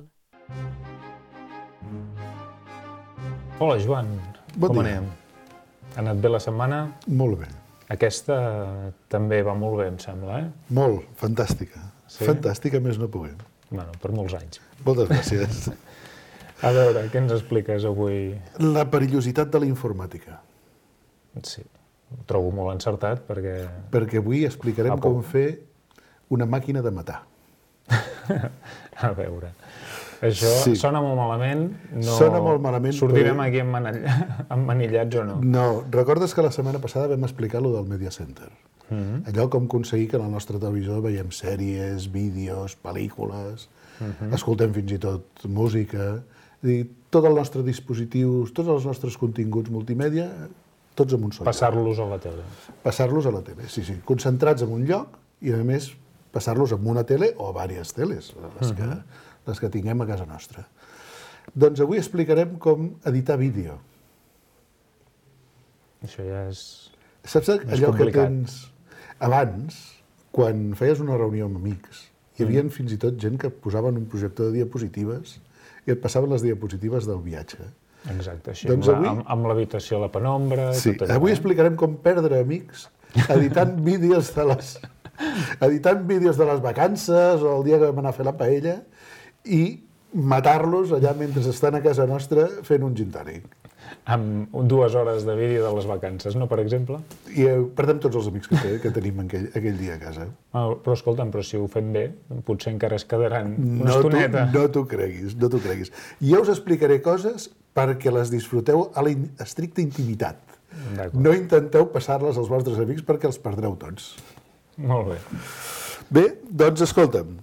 Hola, Joan. Com anem? Ha anat bé la setmana? Molt bé. Aquesta també va molt bé, em sembla, eh? Molt, fantàstica. Sí? Fantàstica, més no puguem. Bueno, per molts anys. Moltes gràcies. A veure, què ens expliques avui? La perillositat de la informàtica. Sí, ho trobo molt encertat perquè... Perquè avui explicarem com fer una màquina de matar. A veure... Això sona molt malament, no... Sona molt malament, sortirem aquí emmanillats o no? No, recordes que la setmana passada vam explicar allò del Media Center? Allò com aconseguir que en el nostre televisor veiem sèries, vídeos, pel·lícules, escoltem fins i tot música, tots els nostres dispositius, tots els nostres continguts multimèdia, tots en un sol lloc. Passar-los a la tele. Passar-los a la tele, sí, sí. Concentrats en un lloc i, a més, passar-los en una tele o a diverses teles, les que tinguem a casa nostra. Doncs avui explicarem com editar vídeo. Això ja és... Saps allò que tens... Abans, quan feies una reunió amb amics, hi havia fins i tot gent que posaven un projector de diapositives i et passaven les diapositives del viatge. Exacte, així, doncs amb l'habitació a la penombra... Sí, avui explicarem com perdre amics editant vídeos de les vacances o el dia que vam anar a fer la paella i matar-los allà mentre estan a casa nostra fent un gin tònic. Amb 2 hores de vídeo de les vacances, no, per exemple? I perdem tots els amics que tenim aquell dia a casa. Però escolta'm, però si ho fem bé, potser encara es quedaran una estoneta. No t'ho creguis, no t'ho creguis. Jo us explicaré coses perquè les disfruteu a la estricta intimitat. No intenteu passar-les als vostres amics perquè els perdreu tots. Molt bé. Bé, doncs escolta'm.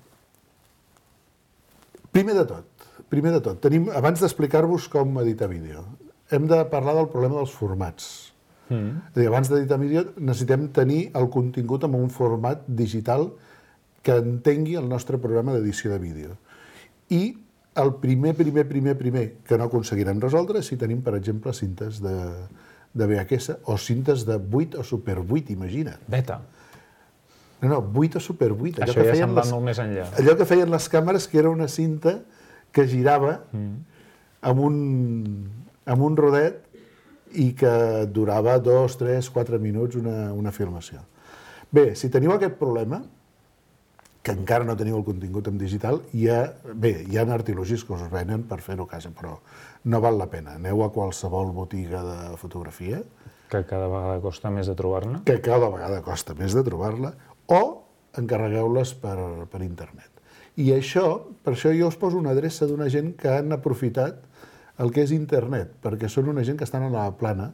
Primer de tot, abans d'explicar-vos com editar vídeo, hem de parlar del problema dels formats. És a dir, abans d'editar vídeo necessitem tenir el contingut en un format digital que entengui el nostre programa d'edició de vídeo. I el primer que no aconseguirem resoldre és si tenim, per exemple, cintes de VHS o cintes de 8 o Super 8, imagina't. Beta. No, 8 o Super 8. Això ja se'n va molt més enllà. Allò que feien les càmeres, que era una cinta que girava amb un rodet i que durava 2, 3, 4 minuts una filmació. Bé, si teniu aquest problema, que encara no teniu el contingut en digital, hi ha artilogis que us venen per fer-ho a casa, però no val la pena. Aneu a qualsevol botiga de fotografia. Que cada vegada costa més de trobar-ne. Que cada vegada costa més de trobar-la, o encarregueu-les per internet. I per això jo us poso una adreça d'una gent que han aprofitat el que és internet, perquè són una gent que estan a la plana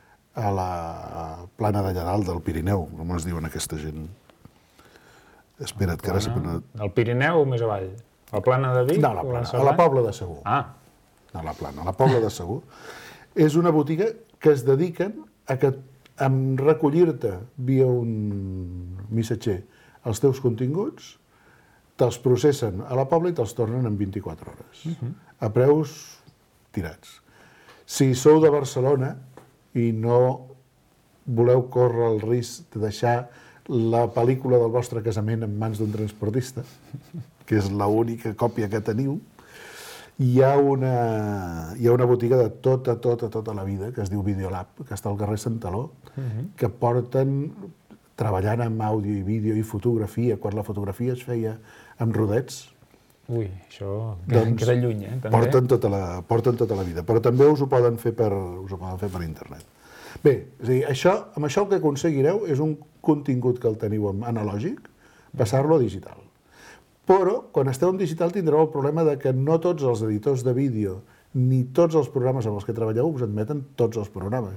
d'allà dalt del Pirineu, com es diuen aquesta gent. Espera't, que ara... El Pirineu o més avall? La plana de Vic? No, a la Pobla de Segur. Ah. No, a la Pobla de Segur. És una botiga que es dediquen a recollir-te via un missatger els teus continguts, te'ls processen a la Pobla i te'ls tornen en 24 hores. A preus tirats. Si sou de Barcelona i no voleu córrer el risc de deixar la pel·lícula del vostre casament en mans d'un transportista, que és l'única còpia que teniu, hi ha una botiga de tota la vida, que es diu Videolab, que està al carrer Santaló, que porten treballant amb àudio i vídeo i fotografia, quan la fotografia es feia amb rodets. Ui, això queda lluny, també. Porten tota la vida, però també us ho poden fer per internet. Bé, és a dir, amb això el que aconseguireu és un contingut que el teniu en analògic, passar-lo a digital. Però, quan esteu en digital, tindreu el problema de que no tots els editors de vídeo ni tots els programes amb els que treballeu us admeten tots els programes.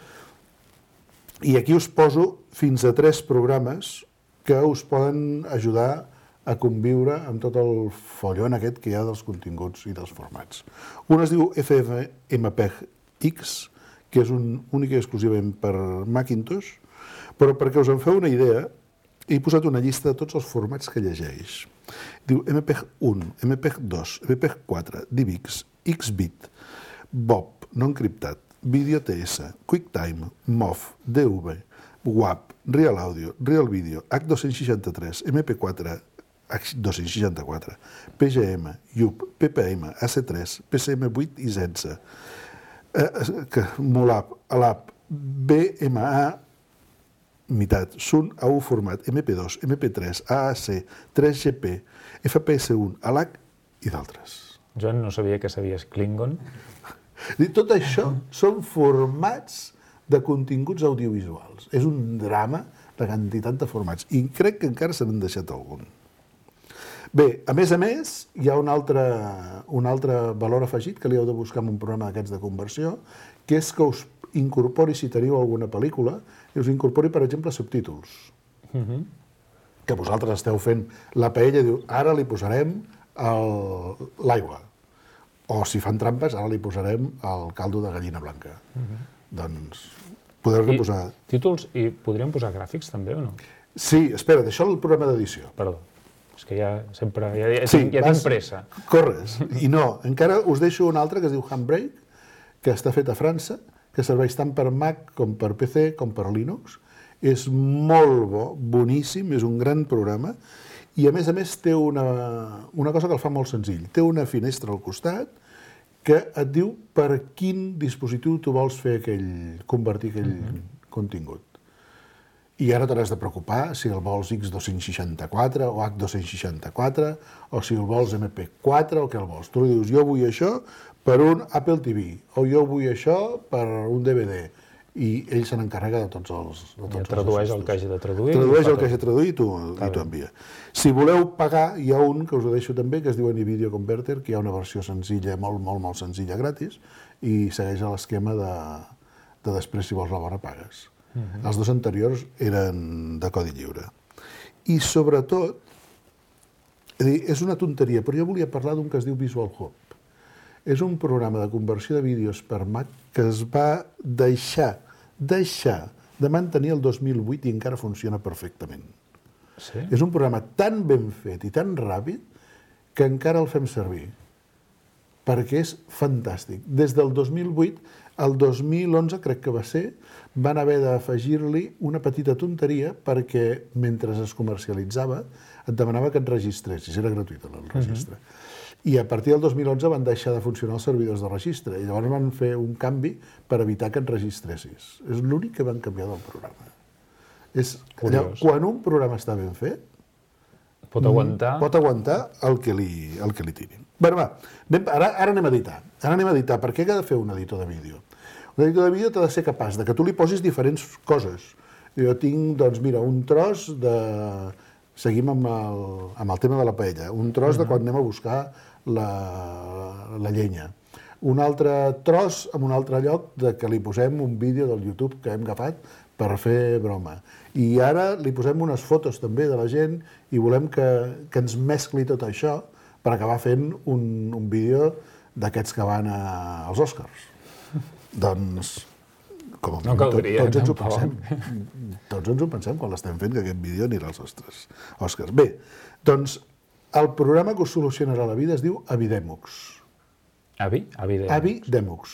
I aquí us poso fins a 3 programes que us poden ajudar a conviure amb tot el follon aquest que hi ha dels continguts i dels formats. Un es diu FFmpeg-X, que és únic i exclusivament per Macintosh, però perquè us en feu una idea, he posat una llista de tots els formats que llegeix. Diu MPEG-1, MPEG-2, MPEG-4, DivX, XBit, BOP, no encriptat, VideoTS, QuickTime, MOV, DV, WAP, Real Audio, Real Video, H263, MP4, H264, PGM, YUP, PPM, AC3, PCM8 i 16, MOLAP, ALAP, BMA, mitat, SUN, AU format, MP2, MP3, AAC, 3GP, FPS1, ALAC i d'altres. Joan, no sabia que sabies Klingon. Tot això són formats de continguts audiovisuals. És un drama la quantitat de formats. I crec que encara se n'han deixat algun. Bé, a més, hi ha un altre valor afegit que li heu de buscar en un programa d'aquests de conversió, que és que us incorpori, si teniu alguna pel·lícula, i us incorpori, per exemple, subtítols. Que vosaltres esteu fent la paella i diu, ara li posarem l'aigua. O si fan trampes, ara li posarem el caldo de gallina blanca. Doncs podeu-li posar... Títols, i podríem posar gràfics també o no? Sí, espera't, això és el programa d'edició. Perdó. És que ja tinc pressa. Corres. I no, encara us deixo un altre que es diu Handbrake, que està fet a França, que serveix tant per Mac com per PC com per Linux. És molt bo, boníssim, és un gran programa, i a més té una cosa que el fa molt senzill. Té una finestra al costat que et diu per quin dispositiu tu vols convertir aquell contingut. I ara t'hauràs de preocupar si el vols X264 o H264, o si el vols MP4 o què el vols. Tu li dius, jo vull això per un Apple TV, o jo vull això per un DVD, i ell se n'encarrega de tots els... Ja tradueix el que hagi de traduir. Tradueix el que hagi de traduir i t'ho envia. Si voleu pagar, hi ha un que us ho deixo també, que es diu NVIDIA Converter, que hi ha una versió senzilla, molt senzilla, gratis, i segueix l'esquema de després, si vols la bona, pagues. Els dos anteriors eren de codi lliure. I sobretot, és una tonteria, però jo volia parlar d'un que es diu Visual Hub. És un programa de conversió de vídeos per Mac que es va deixar de mantenir el 2008 i encara funciona perfectament. Sí? És un programa tan ben fet i tan ràpid que encara el fem servir, perquè és fantàstic. Des del 2008 al 2011, crec que va ser, van haver d'afegir-li una petita tonteria perquè, mentre es comercialitzava, et demanava que et registressis, era gratuït el registre. I a partir del 2011 van deixar de funcionar els servidors de registre, i llavors van fer un canvi per evitar que et registressis. És l'únic que van canviar del programa. Allò, quan un programa està ben fet, pot aguantar el que li tirin. Bé, va, ara anem a editar. Ara anem a editar. Per què ha de fer un editor de vídeo? Un editor de vídeo t'ha de ser capaç de que tu li posis diferents coses. Jo tinc, doncs, mira, un tros de... Seguim amb el tema de la paella. Un tros de quan anem a buscar la llenya. Un altre tros en un altre lloc de que li posem un vídeo del YouTube que hem agafat per fer broma. I ara li posem unes fotos també de la gent i volem que ens mescli tot això per acabar fent un vídeo d'aquests que van als Oscars. Doncs, com a mínim, tots ens ho pensem. Tots ens ho pensem quan l'estem fent, que aquest vídeo anirà als Oscars. Bé, doncs el programa que us solucionarà la vida es diu Avidemux. Avidemux.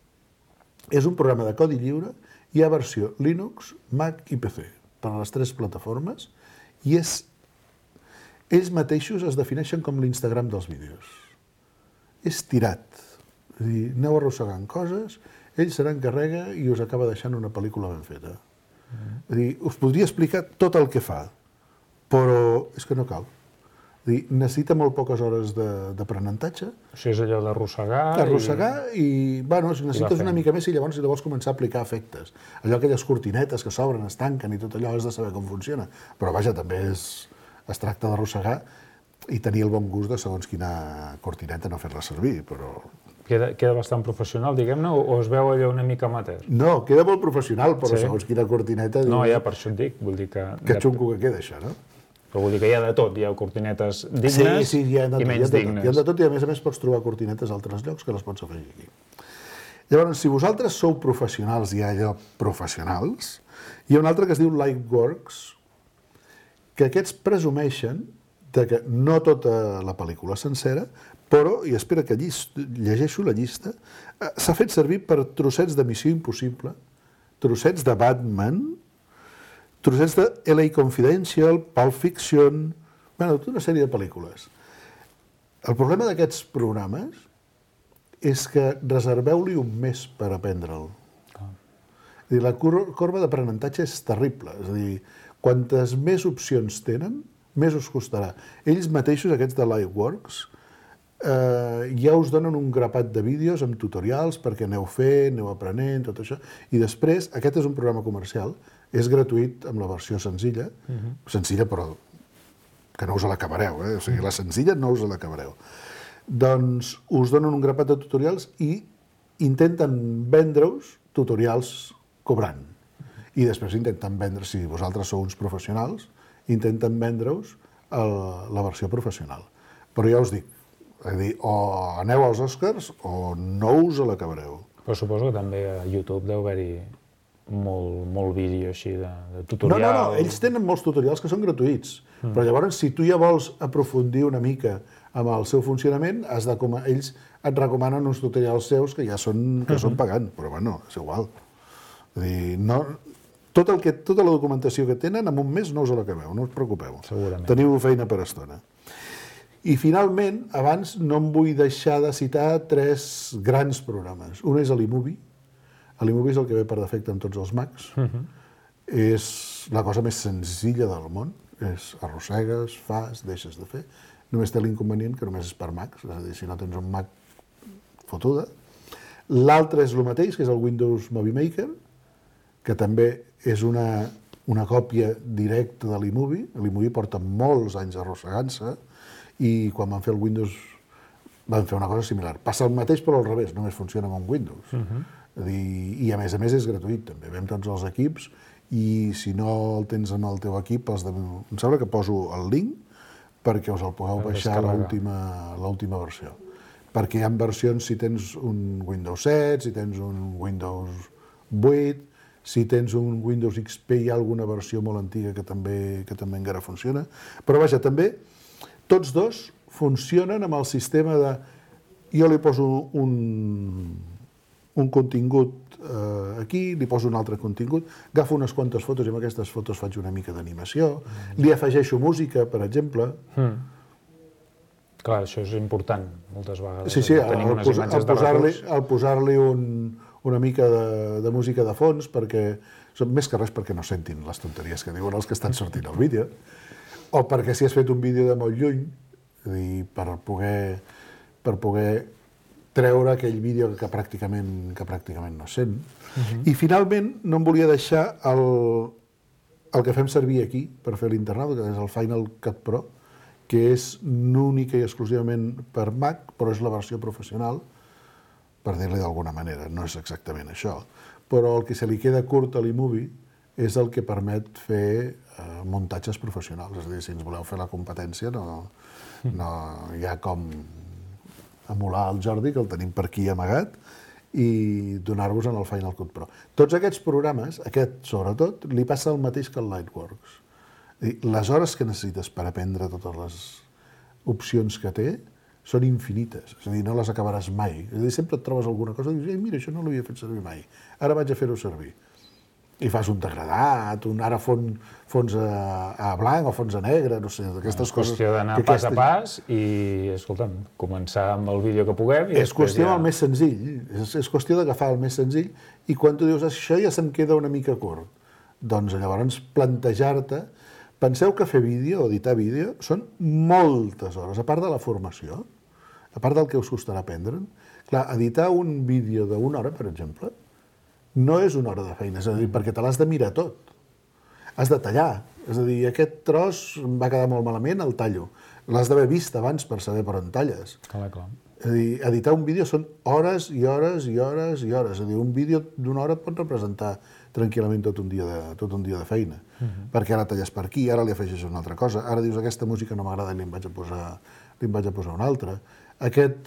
És un programa de codi lliure, hi ha versió Linux, Mac i PC, per a les 3 plataformes, i ells mateixos es defineixen com l'Instagram dels vídeos. És tirat. És a dir, aneu arrossegant coses, ell se n'encarrega i us acaba deixant una pel·lícula ben feta. És a dir, us podria explicar tot el que fa, però és que no cal. Necessita molt poques hores d'aprenentatge. O sigui, és allò d'arrossegar... D'arrossegar i, bueno, necessites una mica més i llavors començar a aplicar efectes. Allò, aquelles cortinetes que s'obren, es tanquen i tot allò, has de saber com funciona. Però, vaja, també es tracta d'arrossegar i tenir el bon gust de segons quina cortineta no fer-la servir, però... Queda bastant professional, diguem-ne, o es veu allò una mica amateur? No, queda molt professional, però segons quina cortineta... No, ja per això et dic, vull dir que... Que xungo que queda, això, no? Però vull dir que hi ha de tot, hi ha cortinetes dignes i menys dignes. Hi ha de tot i a més pots trobar cortinetes a altres llocs que les pots afegir aquí. Llavors, si vosaltres sou professionals i allò professionals, hi ha un altre que es diu Lightworks, que aquests presumeixen que no tota la pel·lícula sencera, però, i espera que llegeixo la llista, s'ha fet servir per trossets de Missió Impossible, trossets de Batman, trossets de LA Confidential, Pulp Fiction... Bueno, tota una sèrie de pel·lícules. El problema d'aquests programes és que reserveu-li un mes per aprendre'l. La corba d'aprenentatge és terrible. És a dir, quantes més opcions tenen, més us costarà. Ells mateixos, aquests de Lightworks, ja us donen un grapat de vídeos amb tutorials perquè aneu fent, aneu aprenent, tot això. I després, aquest és un programa comercial, és gratuït amb la versió senzilla, senzilla però que no us l'acabareu, o sigui, la senzilla no us l'acabareu. Doncs us donen un grapat de tutorials i intenten vendre-us tutorials cobrant. I després intenten vendre, si vosaltres sou uns professionals, intenten vendre-us la versió professional. Però ja us dic, o aneu als Oscars o no us l'acabareu. Però suposo que també a YouTube deu haver-hi molt vídeo així de tutorial. No, ells tenen molts tutorials que són gratuïts, però llavors si tu ja vols aprofundir una mica amb el seu funcionament, ells et recomanen uns tutorials seus que ja són pagant, però bueno, és igual. És dir, tota la documentació que tenen, en un mes no us l'acabeu, no us preocupeu. Segurament. Teniu feina per estona. I finalment, abans no em vull deixar de citar 3 grans programes. Un és l'eMovie. l'eMovie és el que ve per defecte amb tots els Macs. És la cosa més senzilla del món. És arrossegues, fas, deixes de fer. Només té l'inconvenient que només és per Macs, és a dir, si no tens un Mac fotuda. L'altre és el mateix, que és el Windows Movie Maker, que també és una còpia directa de l'eMovie. L'eMovie porta molts anys arrossegant-se i quan van fer el Windows van fer una cosa similar. Passa el mateix però al revés, només funciona amb un Windows. I a més és gratuït també. Ve amb tots els equips i si no el tens amb el teu equip, em sembla que poso el link perquè us el pugueu baixar a l'última versió. Perquè hi ha versions si tens un Windows 7, si tens un Windows 8, si tens un Windows XP hi ha alguna versió molt antiga que també encara funciona. Però vaja, també tots dos funcionen amb el sistema de... Jo li poso un contingut aquí, li poso un altre contingut, agafo unes quantes fotos i amb aquestes fotos faig una mica d'animació, li afegeixo música, per exemple. Clar, això és important, moltes vegades. Sí, al posar-li una mica de música de fons, perquè més que res perquè no sentin les tonteries que diuen els que estan sortint al vídeo, o perquè si has fet un vídeo de molt lluny, per poder treure aquell vídeo que pràcticament no sent. I finalment no em volia deixar el que fem servir aquí per fer l'internauta, que és el Final Cut Pro, que és única i exclusivament per Mac, però és la versió professional, per dir-li d'alguna manera, no és exactament això. Però el que se li queda curt a l'iMovie és el que permet fer muntatges professionals. És a dir, si ens voleu fer la competència, no hi ha com emular el Jordi, que el tenim per aquí amagat, i donar-vos en el Final Cut Pro. Tots aquests programes, aquest sobretot, li passa el mateix que el Lightworks. Les hores que necessites per aprendre totes les opcions que té són infinites, és a dir, no les acabaràs mai. És a dir, sempre et trobes alguna cosa i dius, mira, això no l'havia fet servir mai, ara vaig a fer-ho servir. I fas un degradat, ara fons a blanc o fons a negre, no sé, d'aquestes coses... És qüestió d'anar pas a pas i, escolta'm, començar amb el vídeo que puguem i és qüestió del més senzill, és qüestió d'agafar el més senzill i quan tu dius, això ja se'm queda una mica curt, doncs llavors plantejar-te. Penseu que fer vídeo o editar vídeo són moltes hores, a part de la formació, a part del que us costarà aprendre'n. Clar, editar un vídeo d'una hora, per exemple, no és una hora de feina, és a dir, perquè te l'has de mirar tot. Has de tallar, és a dir, aquest tros em va quedar molt malament, el tallo. L'has d'haver vist abans per saber per on talles. Clar. És a dir, editar un vídeo són hores i hores i hores i hores. És a dir, un vídeo d'una hora et pot representar tranquil·lament tot un dia de feina. Perquè ara talles per aquí, ara li afegeixes una altra cosa, ara dius aquesta música no m'agrada i li vaig a posar una altra. Aquest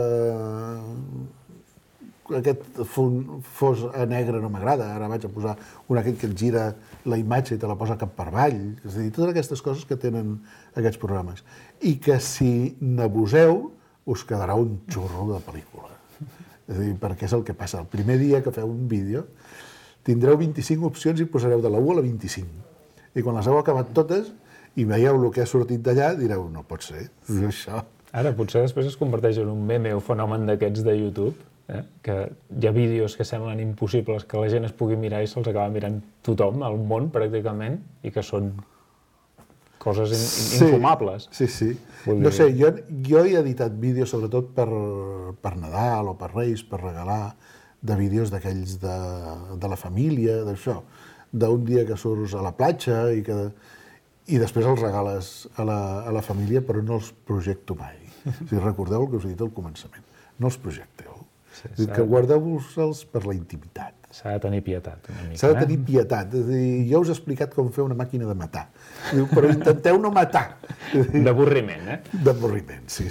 fos a negre no m'agrada, ara vaig a posar un aquell que et gira la imatge i te la posa cap per avall. És a dir, totes aquestes coses que tenen aquests programes. I que si n'abuseu us quedarà un xurro de pel·lícula. És a dir, perquè és el que passa. El primer dia que feu un vídeo tindreu 25 opcions i posareu de la 1 a la 25. I quan les heu acabat totes i veieu el que ha sortit d'allà, direu, no pot ser, és això. Ara, potser després es converteix en un meme o fenomen d'aquests de YouTube, que hi ha vídeos que semblen impossibles que la gent es pugui mirar i se'ls acaba mirant tothom, al món pràcticament, i que són coses infumables. Sí. No sé, jo he editat vídeos sobretot per Nadal o per Reis, per regalar, de vídeos d'aquells de la família, d'això, d'un dia que surts a la platja i després els regales a la família, però no els projecto mai. Si recordeu el que us he dit al començament, no els projecteu. Que guardeu-vos-els per la intimitat. S'ha de tenir pietat, una mica. S'ha de tenir pietat. És a dir, jo us he explicat com fer una màquina de matar, però intenteu no matar. D'avorriment, D'avorriment, sí.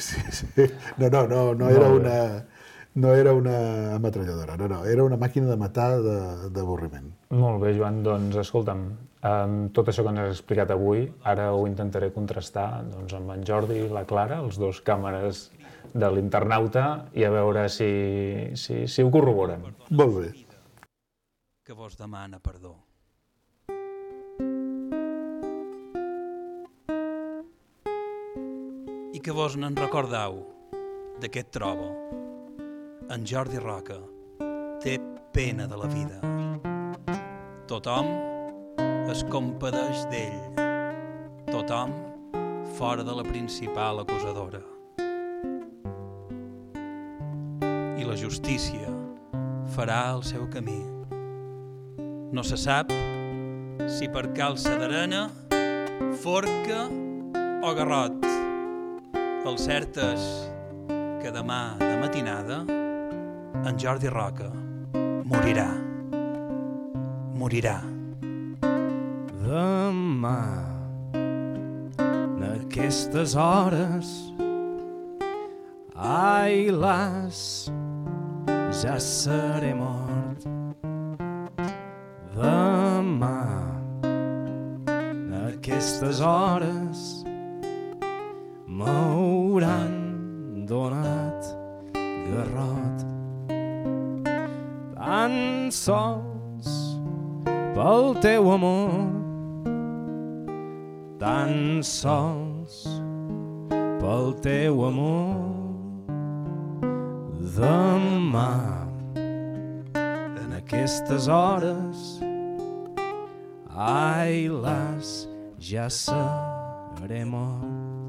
No era una ametralladora, no, era una màquina de matar d'avorriment. Molt bé, Joan, doncs escolta'm, amb tot això que ens has explicat avui, ara ho intentaré contrastar amb en Jordi i la Clara, els dos càmeres de l'internauta, i a veure si ho corroboren. Molt bé. Que vos demana perdó. I que vos n'en recordeu d'aquest trobo. En Jordi Roca té pena de la vida. Tothom es compadeix d'ell. Tothom fora de la principal acusadora. I la justícia farà el seu camí. No se sap si per calça d'arena, forca o garrot. El cert és que demà de matinada en Jordi Roca morirà. Demà, d'aquestes hores, ai las, ja seré mort. Demà, d'aquestes hores, m'hauré m'hauran donat garrot. Tan sols pel teu amor, tan sols pel teu amor. Demà, en aquestes hores, ai, las, ja seré mort.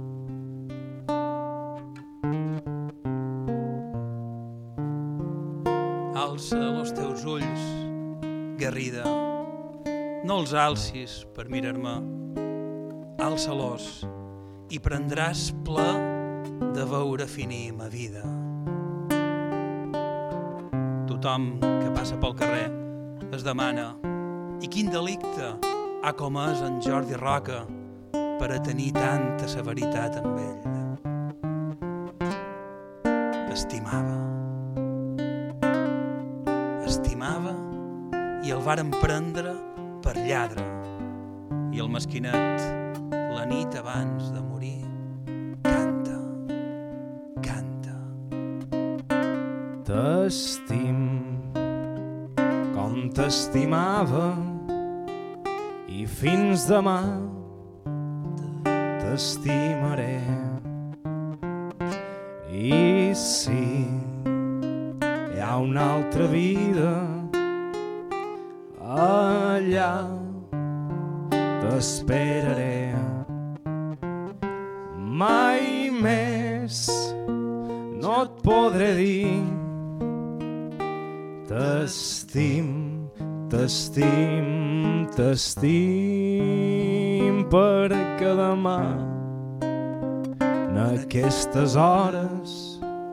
Alça els teus ulls, Garrida, no els alcis per mirar-me, alça-los i prendràs ple de veure finir ma vida. Tothom que passa pel carrer es demana i quin delicte ha comès en Jordi Roca per a tenir tanta severitat amb ell. Estimava i el varen prendre per lladre i el mesquinet la nit abans de morir canta. T'estim com t'estimava i fins demà t'estimaré. I si hi ha una altra vida, allà t'esperaré. Mai més no et podré dir t'estim, t'estim, t'estim, perquè demà en aquestes hores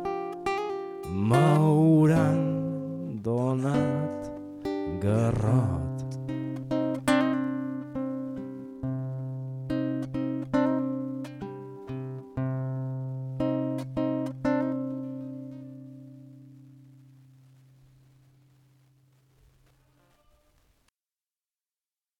m'hauran donat garrot.